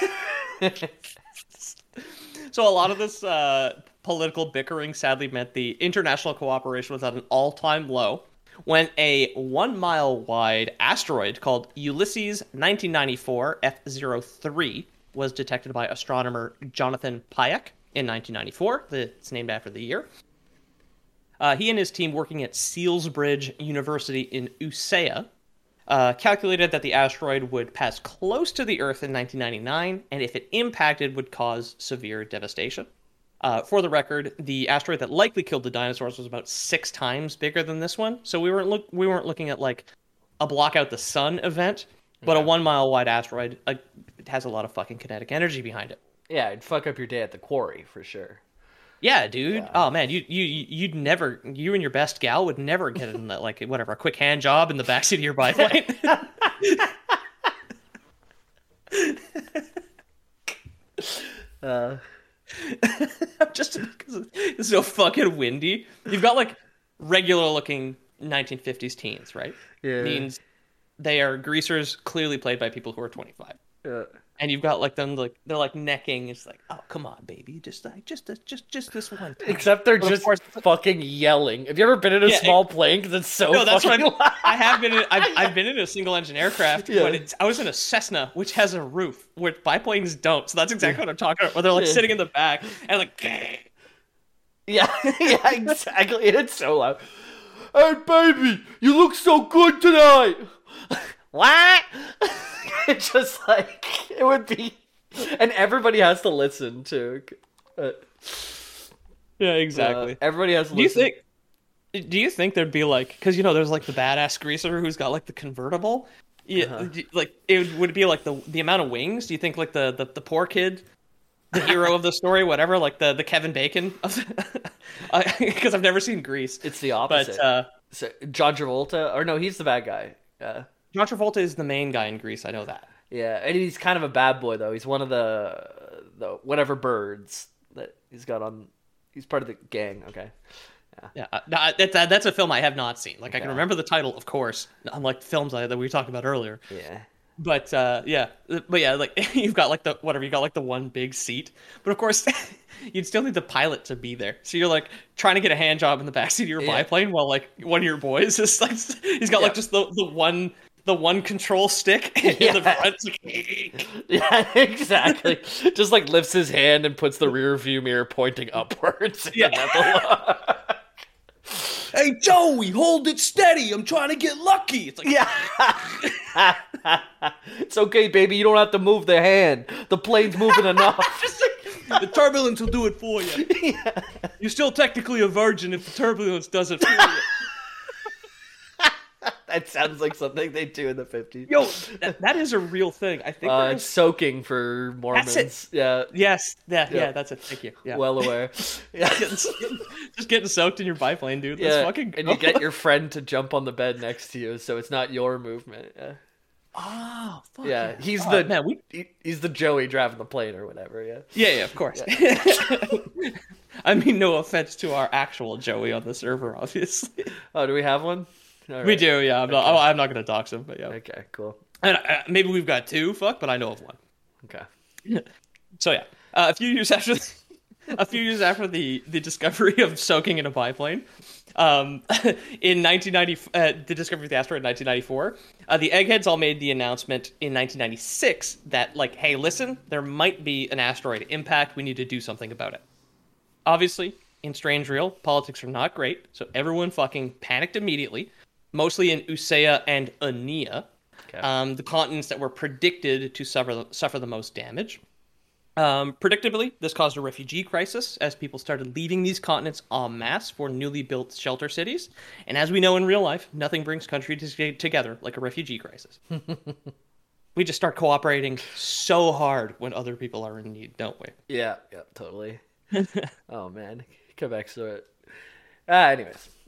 Speaker 2: So a lot of this political bickering sadly meant the international cooperation was at an all-time low when a 1 mile wide asteroid called Ulysses 1994 F03 was detected by astronomer Jonathan Pyack in 1994. It's named after the year. He and his team working at Sealsbridge University in Usea calculated that the asteroid would pass close to the Earth in 1999, and if it impacted, would cause severe devastation. For the record, the asteroid that likely killed the dinosaurs was about 6 times bigger than this one, so we weren't looking at like a block out the sun event, but a 1 mile wide asteroid it has a lot of fucking kinetic energy behind it.
Speaker 3: Yeah, it'd fuck up your day at the quarry for sure.
Speaker 2: Yeah, dude. Yeah. Oh man, you'd never, you and your best gal would never get in that, like, whatever, a quick hand job in the backseat of your biplane. Just because it's so fucking windy. You've got like regular looking 1950s teens, right?
Speaker 3: Yeah.
Speaker 2: Means they are greasers, clearly played by people who are 25.
Speaker 3: Yeah.
Speaker 2: And you've got like them, like they're like necking. It's like, oh come on, baby, just this one time.
Speaker 3: Except they're just fucking yelling. Have you ever been in a small plane? Because it's so. No, that's fucking
Speaker 2: what I have been. I've been in a single engine aircraft, but I was in a Cessna, which has a roof, where biplanes don't. So that's exactly what I'm talking about. Where they're like sitting in the back and like.
Speaker 3: Yeah, exactly. It's so loud. Hey, baby, you look so good tonight. What? It's just like, it would be, and everybody has to listen to.
Speaker 2: Yeah, exactly.
Speaker 3: Everybody has to listen.
Speaker 2: Do you think there'd be like, because you know there's like the badass greaser who's got like the convertible, like would it be like the amount of wings? Do you think like the poor kid, the hero of the story, whatever, like the Kevin Bacon of because I've never seen Grease.
Speaker 3: It's the opposite. But so John Travolta, or no, he's the bad guy.
Speaker 2: John Travolta is the main guy in Grease. I know that.
Speaker 3: Yeah, and he's kind of a bad boy though. He's one of the whatever birds that he's got on. He's part of the gang. Okay.
Speaker 2: Yeah. That's a film I have not seen. Like, okay. I can remember the title, of course, unlike films that we talked about earlier.
Speaker 3: Yeah.
Speaker 2: But like you've got like the one big seat, but of course you'd still need the pilot to be there. So you're like trying to get a hand job in the backseat of your biplane while like one of your boys is like he's got like just the one control stick in the front.
Speaker 3: Yeah, exactly. Just like lifts his hand and puts the rear view mirror pointing upwards.
Speaker 2: Yeah. Hey Joey, hold it steady. I'm trying to get lucky. It's like,
Speaker 3: yeah. It's okay, baby. You don't have to move the hand. The plane's moving enough.
Speaker 2: The turbulence will do it for you. Yeah. You're still technically a virgin if the turbulence does it for you.
Speaker 3: That sounds like something they do in the 50s.
Speaker 2: Yo, that is a real thing. I think
Speaker 3: it's soaking for Mormons.
Speaker 2: That's it.
Speaker 3: Yeah.
Speaker 2: Yes. Yeah, that's it. Thank you. Yeah.
Speaker 3: Well aware. Yeah.
Speaker 2: Just getting soaked in your biplane, dude. That's fucking cool.
Speaker 3: And you get your friend to jump on the bed next to you, so it's not your movement. Yeah.
Speaker 2: Oh, fuck
Speaker 3: yeah. He's he's the Joey driving the plane or whatever. Yeah.
Speaker 2: Yeah, of course. Yeah. I mean, no offense to our actual Joey on the server, obviously.
Speaker 3: Oh, do we have one? Right.
Speaker 2: We do, yeah. I'm not going to dox him, but yeah.
Speaker 3: Okay, cool.
Speaker 2: And maybe we've got 2, but I know of one.
Speaker 3: Okay.
Speaker 2: So yeah, a few years after the discovery of soaking in a biplane, in 1990, the discovery of the asteroid in 1994, the Eggheads all made the announcement in 1996 that like, hey, listen, there might be an asteroid impact. We need to do something about it. Obviously, in Strange Real, politics are not great, so everyone fucking panicked immediately. Mostly in Usea and Ania, the continents that were predicted to suffer the most damage. Predictably, this caused a refugee crisis as people started leaving these continents en masse for newly built shelter cities. And as we know in real life, nothing brings countries together like a refugee crisis. We just start cooperating so hard when other people are in need, don't we?
Speaker 3: Yeah, totally. Oh man, Quebec's so it. Anyways.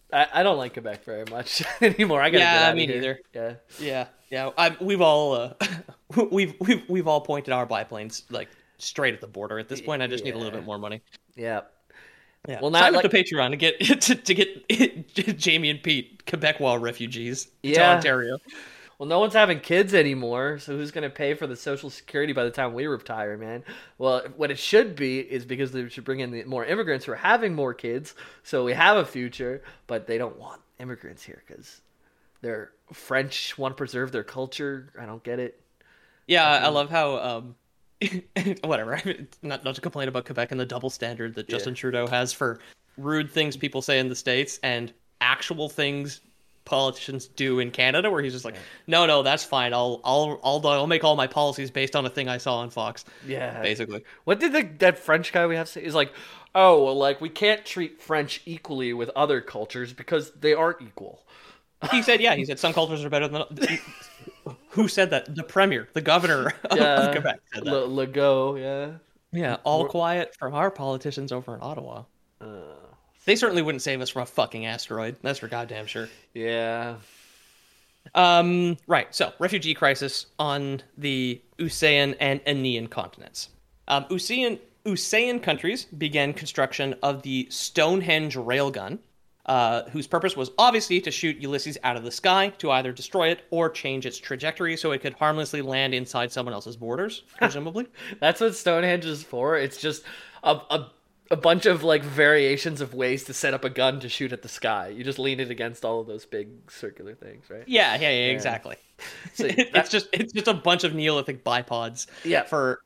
Speaker 3: I don't like Quebec very much anymore. I gotta get out of
Speaker 2: me
Speaker 3: here.
Speaker 2: neither.
Speaker 3: Yeah.
Speaker 2: We've all we've all pointed our biplanes like straight at the border. At this point, I just need a little bit more money.
Speaker 3: Yeah.
Speaker 2: Yeah.
Speaker 3: Well,
Speaker 2: Well,
Speaker 3: now,
Speaker 2: sign up
Speaker 3: like-
Speaker 2: to Patreon to get to get Jamie and Pete Quebecois refugees to
Speaker 3: Yeah.
Speaker 2: Ontario.
Speaker 3: Well, no one's having kids anymore, so who's going to pay for the Social Security by the time we retire, man? Well, what it should be is because they should bring in more immigrants who are having more kids, so we have a future, but they don't want immigrants here because they're French, want to preserve their culture. I don't get it.
Speaker 2: Yeah, I love how whatever. Not to complain about Quebec and the double standard that Justin Trudeau has for rude things people say in the States and actual things politicians do in Canada, where he's just like, no, that's fine. I'll make all my policies based on a thing I saw on Fox.
Speaker 3: Yeah.
Speaker 2: Basically.
Speaker 3: What did that French guy we have say? He's like, oh, well, like, we can't treat French equally with other cultures because they aren't equal.
Speaker 2: He said some cultures are better than. Who said that? The premier, the governor of Quebec said that.
Speaker 3: Legault, yeah.
Speaker 2: Yeah, all quiet from our politicians over in Ottawa. They certainly wouldn't save us from a fucking asteroid. That's for goddamn sure.
Speaker 3: Yeah.
Speaker 2: Right. So, refugee crisis on the Usayan and Aenean continents. Usayan countries began construction of the Stonehenge railgun, whose purpose was obviously to shoot Ulysses out of the sky to either destroy it or change its trajectory so it could harmlessly land inside someone else's borders, presumably.
Speaker 3: That's what Stonehenge is for. It's just a bunch of like variations of ways to set up a gun to shoot at the sky. You just lean it against all of those big circular things, right?
Speaker 2: Yeah, exactly.
Speaker 3: So
Speaker 2: it's just a bunch of Neolithic bipods.
Speaker 3: Yeah.
Speaker 2: For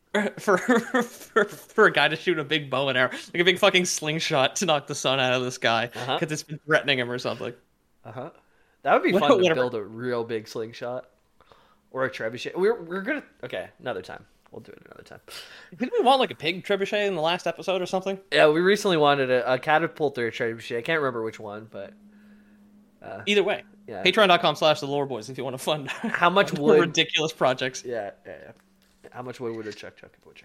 Speaker 2: a guy to shoot a big bow and arrow, like a big fucking slingshot to knock the sun out of the sky because it's been threatening him or something.
Speaker 3: That would be fun to
Speaker 2: Whatever.
Speaker 3: build a real big slingshot or a trebuchet. We're gonna another time. We'll do it another time.
Speaker 2: Didn't we want like a pig trebuchet in the last episode or something?
Speaker 3: Yeah, we recently wanted a catapult or a trebuchet. I can't remember which one, but
Speaker 2: Either way,
Speaker 3: yeah.
Speaker 2: Patreon.com/the Lore Boys if you want to fund
Speaker 3: How much wood?
Speaker 2: ridiculous projects.
Speaker 3: Yeah. How much wood would a chuck?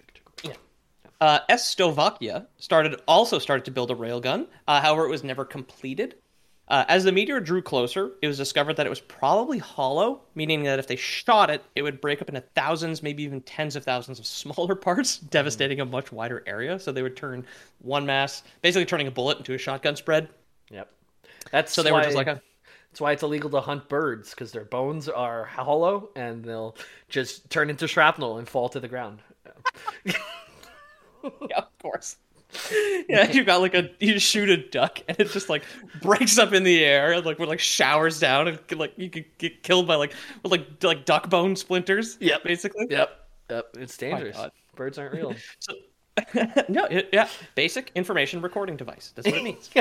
Speaker 2: Slovakia also started to build a railgun. However, it was never completed. As the meteor drew closer, it was discovered that it was probably hollow, meaning that if they shot it, it would break up into thousands, maybe even tens of thousands of smaller parts, devastating a much wider area. So they would turn one mass, basically turning a bullet into a shotgun spread.
Speaker 3: Yep. That's
Speaker 2: So they were just like
Speaker 3: That's why it's illegal to hunt birds, because their bones are hollow and they'll just turn into shrapnel and fall to the ground.
Speaker 2: yeah, of course. Yeah, you shoot a duck and it just like breaks up in the air, and, like with like showers down, and like you could get killed by with duck bone splinters.
Speaker 3: Yep.
Speaker 2: Basically.
Speaker 3: Yep. It's dangerous.
Speaker 2: God.
Speaker 3: Birds aren't real.
Speaker 2: So, basic information recording device. That's what it means.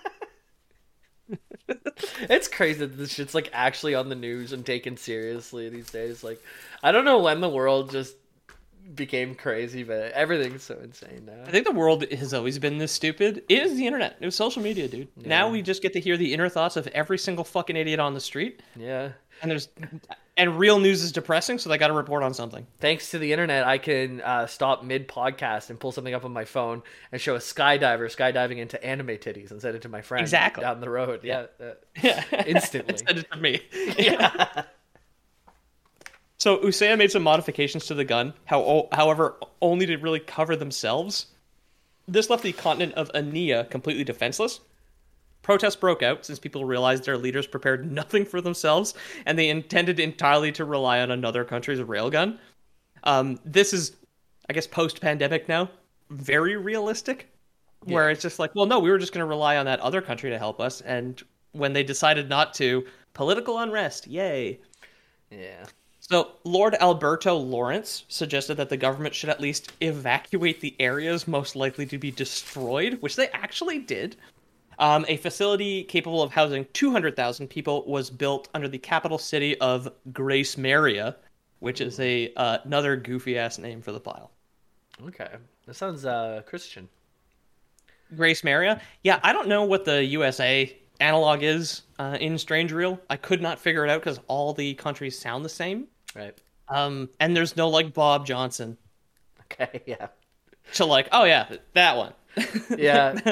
Speaker 3: It's crazy that this shit's like actually on the news and taken seriously these days. Like, I don't know when the world just became crazy, but everything's so insane now.
Speaker 2: I think the world has always been this stupid. It is the internet. It was social media, dude. Yeah. Now we just get to hear the inner thoughts of every single fucking idiot on the street.
Speaker 3: Yeah.
Speaker 2: And real news is depressing, so they got to report on something.
Speaker 3: Thanks to the internet, I can stop mid-podcast and pull something up on my phone and show a skydiver skydiving into anime titties and send it to my friend down the road. Yeah. Instantly.
Speaker 2: Send it to me. Yeah. So Usea made some modifications to the gun, however, only to really cover themselves. This left the continent of Aenea completely defenseless. Protests broke out since people realized their leaders prepared nothing for themselves, and they intended entirely to rely on another country's railgun. This is, I guess, post-pandemic now, very realistic, where it's just like, well, no, we were just going to rely on that other country to help us, and when they decided not to, political unrest, yay.
Speaker 3: Yeah.
Speaker 2: So Lord Alberto Lawrence suggested that the government should at least evacuate the areas most likely to be destroyed, which they actually did. A facility capable of housing 200,000 people was built under the capital city of Grace Maria, which is another goofy-ass name for the pile.
Speaker 3: Okay. That sounds Christian.
Speaker 2: Grace Maria? Yeah, I don't know what the USA analog is in Strange Reel. I could not figure it out because all the countries sound the same.
Speaker 3: Right.
Speaker 2: And there's no, like, Bob Johnson.
Speaker 3: Okay, yeah.
Speaker 2: So, like, oh, yeah, that one.
Speaker 3: Yeah.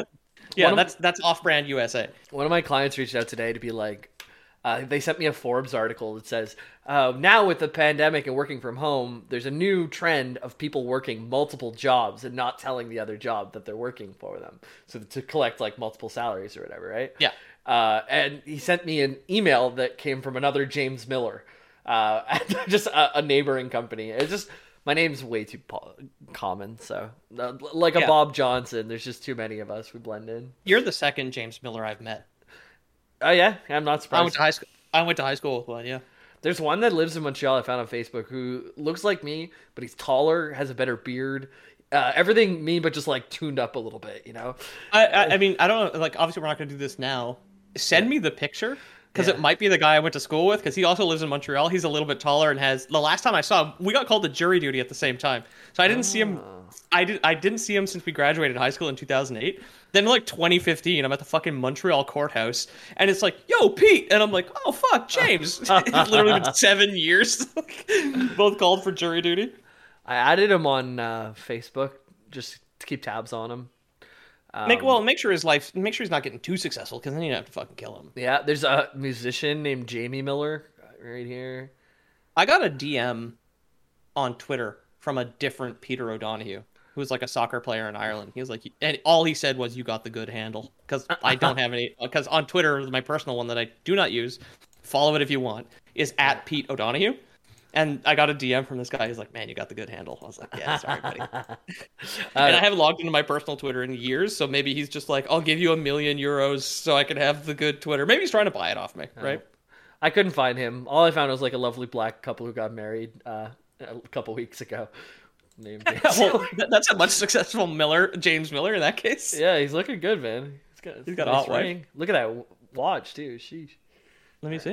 Speaker 2: Yeah, that's off-brand USA.
Speaker 3: One of my clients reached out today to be like, they sent me a Forbes article that says, now with the pandemic and working from home, there's a new trend of people working multiple jobs and not telling the other job that they're working for them. So to collect like multiple salaries or whatever, right?
Speaker 2: Yeah.
Speaker 3: And he sent me an email that came from another James Miller, just a neighboring company. It's just, my name's way too common. So like a Bob Johnson, there's just too many of us. We blend in.
Speaker 2: You're the second James Miller I've met.
Speaker 3: Oh yeah, I'm not surprised.
Speaker 2: I went to high school with one. Yeah.
Speaker 3: There's one that lives in Montreal I found on Facebook who looks like me, but he's taller, has a better beard, everything me, but just like tuned up a little bit, you know?
Speaker 2: I mean, I don't know. Like, obviously, we're not going to do this now. Send me the picture because it might be the guy I went to school with because he also lives in Montreal. He's a little bit taller and has. The last time I saw him, we got called to jury duty at the same time. So I didn't see him. I didn't see him since we graduated high school in 2008. Then in like 2015, I'm at the fucking Montreal courthouse, and it's like, "Yo, Pete," and I'm like, "Oh fuck, James." It's literally been 7 years. Both called for jury duty.
Speaker 3: I added him on Facebook just to keep tabs on him.
Speaker 2: Make sure he's not getting too successful, because then you have to fucking kill him.
Speaker 3: Yeah, there's a musician named Jamie Miller right here.
Speaker 2: I got a DM on Twitter from a different Peter O'Donoghue, who was like a soccer player in Ireland. He was like, and all he said was, "You got the good handle," because I don't have any. Because on Twitter, my personal one that I do not use, follow it if you want, is at Pete O'Donoghue. And I got a DM from this guy. He's like, "Man, you got the good handle." I was like, "Yeah, sorry, buddy." And I haven't logged into my personal Twitter in years, so maybe he's just like, "I'll give you €1 million so I can have the good Twitter." Maybe he's trying to buy it off me, right?
Speaker 3: I couldn't find him. All I found was like a lovely black couple who got married a couple weeks ago. Named James.
Speaker 2: Well, that's a much successful James Miller in that case.
Speaker 3: Yeah, he's looking good, man. He's got a
Speaker 2: hot
Speaker 3: ring.
Speaker 2: wife.
Speaker 3: Look at that watch too. Sheesh.
Speaker 2: Let me see.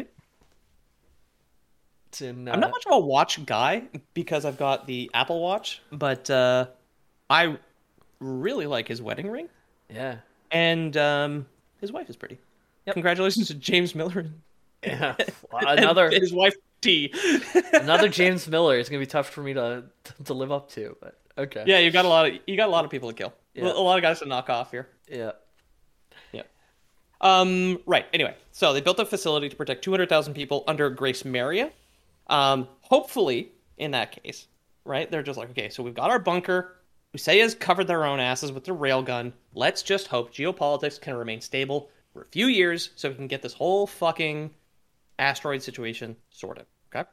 Speaker 3: It's in,
Speaker 2: I'm not much of a watch guy because I've got the Apple Watch, but I really like his wedding ring.
Speaker 3: Yeah.
Speaker 2: And his wife is pretty. Yep. Congratulations to James Miller.
Speaker 3: Yeah.
Speaker 2: And his wife T.
Speaker 3: Another James Miller. It's gonna be tough for me to live up to, but okay.
Speaker 2: Yeah, you got a lot of people to kill. Yeah. A lot of guys to knock off here.
Speaker 3: Yeah.
Speaker 2: Yeah. Right. Anyway, so they built a facility to protect 200,000 people under Grace Maria. Hopefully, in that case, right? They're just like, okay, so we've got our bunker. Usea has covered their own asses with the railgun. Let's just hope geopolitics can remain stable for a few years so we can get this whole fucking asteroid situation sorted. Okay?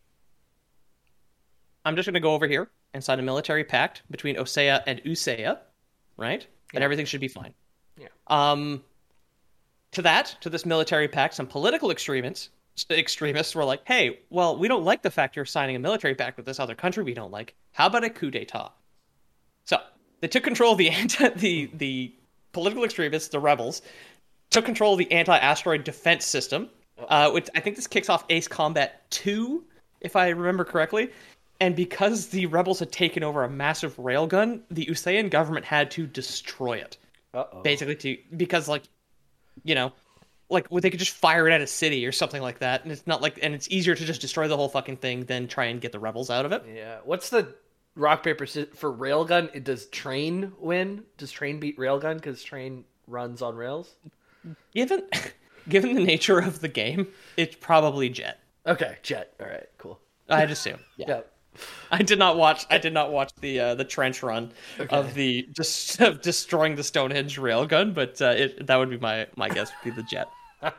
Speaker 2: I'm just going to go over here and sign a military pact between Osea and Usea, right? And everything should be fine.
Speaker 3: Yeah.
Speaker 2: To this military pact, some political extremists were like, hey, well, we don't like the fact you're signing a military pact with this other country we don't like. How about a coup d'etat? So they took control of the political extremists, the rebels, took control of the anti-asteroid defense system, which I think this kicks off Ace Combat 2, if I remember correctly. And because the rebels had taken over a massive railgun, the Usayan government had to destroy it.
Speaker 3: Uh-oh.
Speaker 2: Basically, because they could just fire it at a city or something like that, and it's easier to just destroy the whole fucking thing than try and get the rebels out of it.
Speaker 3: Yeah. What's the rock paper for railgun? Does train win? Does train beat railgun because train runs on rails?
Speaker 2: Given the nature of the game, it's probably jet.
Speaker 3: Okay, jet. All right, cool.
Speaker 2: I'd assume. Yeah.
Speaker 3: Yep.
Speaker 2: I did not watch the trench run of destroying the Stonehenge railgun, but that would be my guess would be the jet.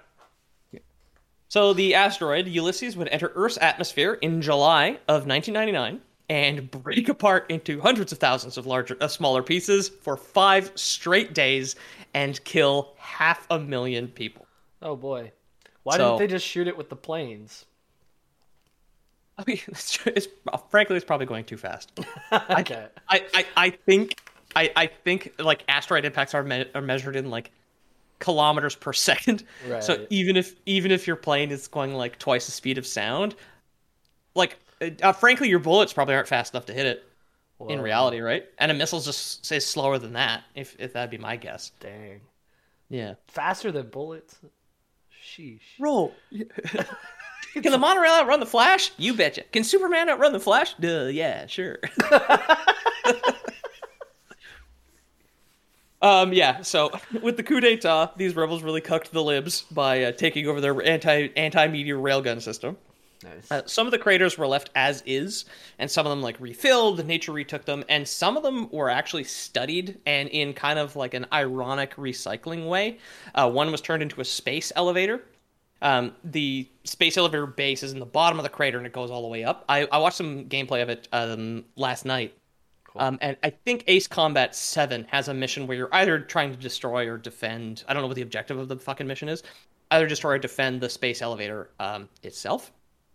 Speaker 2: So the asteroid Ulysses would enter Earth's atmosphere in July of 1999 and break apart into hundreds of thousands of smaller pieces for 5 straight days and kill 500,000 people.
Speaker 3: Oh boy! Why didn't they just shoot it with the planes?
Speaker 2: I mean, frankly, it's probably going too fast.
Speaker 3: Okay.
Speaker 2: I think like asteroid impacts are measured in like kilometers per second.
Speaker 3: Right.
Speaker 2: So even if your plane is going like twice the speed of sound, like frankly, your bullets probably aren't fast enough to hit it. Whoa. In reality, right? And a missile just says slower than that. If that'd be my guess.
Speaker 3: Dang.
Speaker 2: Yeah.
Speaker 3: Faster than bullets. Sheesh.
Speaker 2: Roll. Can the monorail outrun the Flash? You betcha. Can Superman outrun the Flash? Duh, yeah, sure. Yeah, so with the coup d'etat, these rebels really cucked the libs by taking over their anti-meteor railgun system.
Speaker 3: Nice.
Speaker 2: Some of the craters were left as is, and some of them like refilled, nature retook them, and some of them were actually studied and in kind of like an ironic recycling way. One was turned into a space elevator. The space elevator base is in the bottom of the crater and it goes all the way up. I watched some gameplay of it last night. Cool. And I think Ace Combat 7 has a mission where you're either trying to destroy or defend. I don't know what the objective of the fucking mission is. Either destroy or defend the space elevator itself.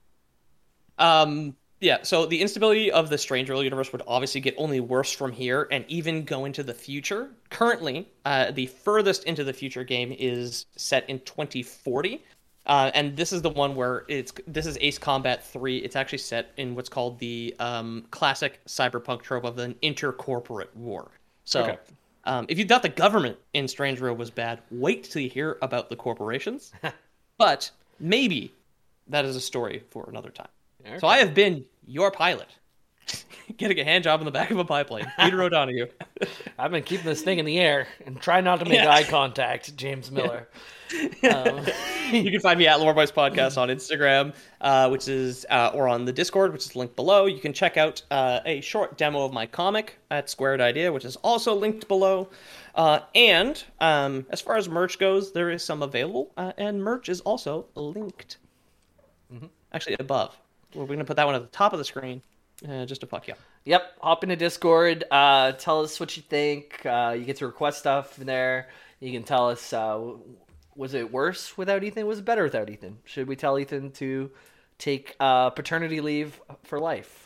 Speaker 2: Yeah, so the instability of the Strange World universe would obviously get only worse from here and even go into the future. Currently, the furthest into the future game is set in 2040. And this is the one where this is Ace Combat 3. It's actually set in what's called the classic cyberpunk trope of an intercorporate war. So,
Speaker 3: okay.
Speaker 2: If you thought the government in Strange World was bad, wait till you hear about the corporations. But maybe that is a story for another time. Okay. So I have been your pilot, getting a hand job in the back of a biplane, Peter O'Donoghue.
Speaker 3: I've been keeping this thing in the air and try not to make eye contact, James Miller.
Speaker 2: You can find me at Loreboys Podcast on Instagram, which is or on the Discord, which is linked below. You can check out a short demo of my comic at Squared Idea, which is also linked below. And as far as merch goes, there is some available, and merch is also linked. Actually, above. We're going to put that one at the top of the screen, just to fuck you up.
Speaker 3: Yep, hop into Discord. Tell us what you think. You get to request stuff in there. You can tell us, was it worse without Ethan? Was it better without Ethan? Should we tell Ethan to take paternity leave for life?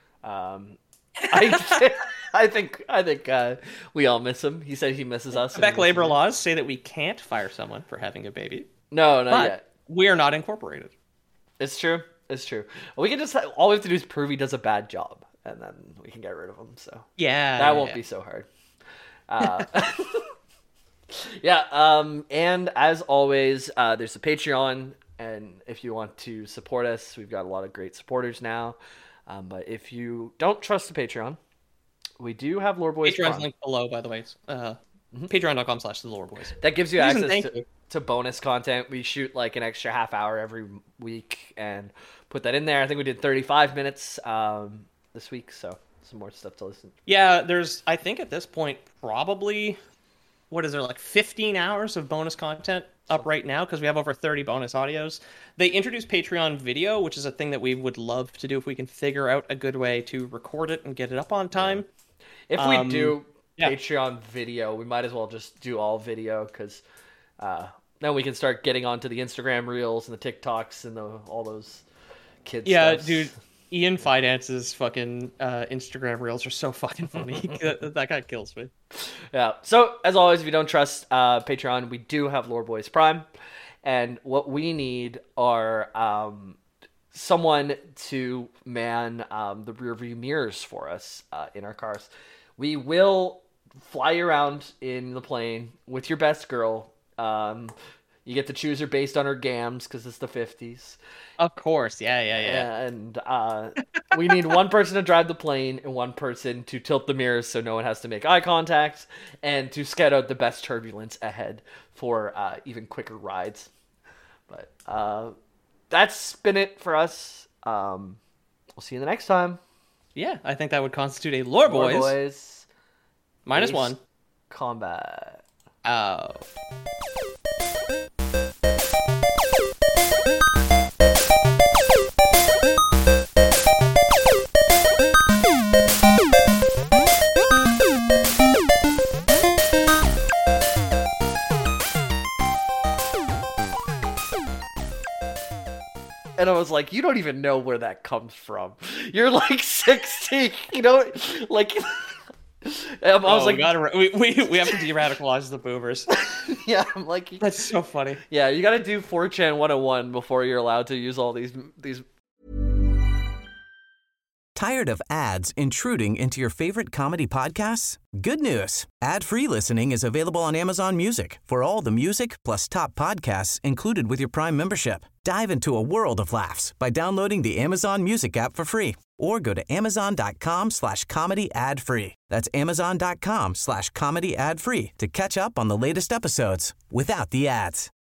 Speaker 3: I think we all miss him. He said he misses us.
Speaker 2: Quebec labor laws say that we can't fire someone for having a baby.
Speaker 3: No, not yet.
Speaker 2: We are not incorporated.
Speaker 3: It's true. It's true. We can just all we have to do is prove he does a bad job, and then we can get rid of him. So that won't be so hard. And as always, there's a Patreon, and if you want to support us, we've got a lot of great supporters now. But if you don't trust the Patreon, we do have Loreboys.
Speaker 2: Patreon's linked below, by the way. Patreon.com/theloreboys.
Speaker 3: That gives you access to bonus content. We shoot like an extra half hour every week and put that in there. I think we did 35 minutes this week, so some more stuff to listen to.
Speaker 2: Yeah, there's, I think at this point, probably, what is there, like 15 hours of bonus content up right now, because we have over 30 bonus audios. They introduced Patreon video, which is a thing that we would love to do if we can figure out a good way to record it and get it up on time.
Speaker 3: If we do Patreon video, we might as well just do all video, because then we can start getting onto the Instagram Reels and the TikToks and all those kids.
Speaker 2: Yeah,
Speaker 3: stuffs.
Speaker 2: dude. Ian Finance's fucking Instagram Reels are so fucking funny. That guy kills me.
Speaker 3: Yeah. So, as always, if you don't trust Patreon, we do have Loreboys Prime. And what we need are someone to man the rear view mirrors for us in our cars. We will fly you around in the plane with your best girl. You get to choose her based on her gams because it's the 50s.
Speaker 2: Of course, yeah.
Speaker 3: And we need one person to drive the plane and one person to tilt the mirrors so no one has to make eye contact and to scout out the best turbulence ahead for even quicker rides. But that's been it for us. We'll see you the next time.
Speaker 2: Yeah, I think that would constitute a Loreboys -1
Speaker 3: combat.
Speaker 2: Oh.
Speaker 3: And I was like, you don't even know where that comes from. You're like 60, you know, like. I was like,
Speaker 2: we have to de-radicalize the boomers.
Speaker 3: Yeah, I'm like,
Speaker 2: that's so funny.
Speaker 3: Yeah, you got to do 4chan 101 before you're allowed to use all these.
Speaker 7: Tired of ads intruding into your favorite comedy podcasts? Good news. Ad-free listening is available on Amazon Music for all the music plus top podcasts included with your Prime membership. Dive into a world of laughs by downloading the Amazon Music app for free or go to amazon.com/comedy ad free. That's amazon.com/comedy ad free to catch up on the latest episodes without the ads.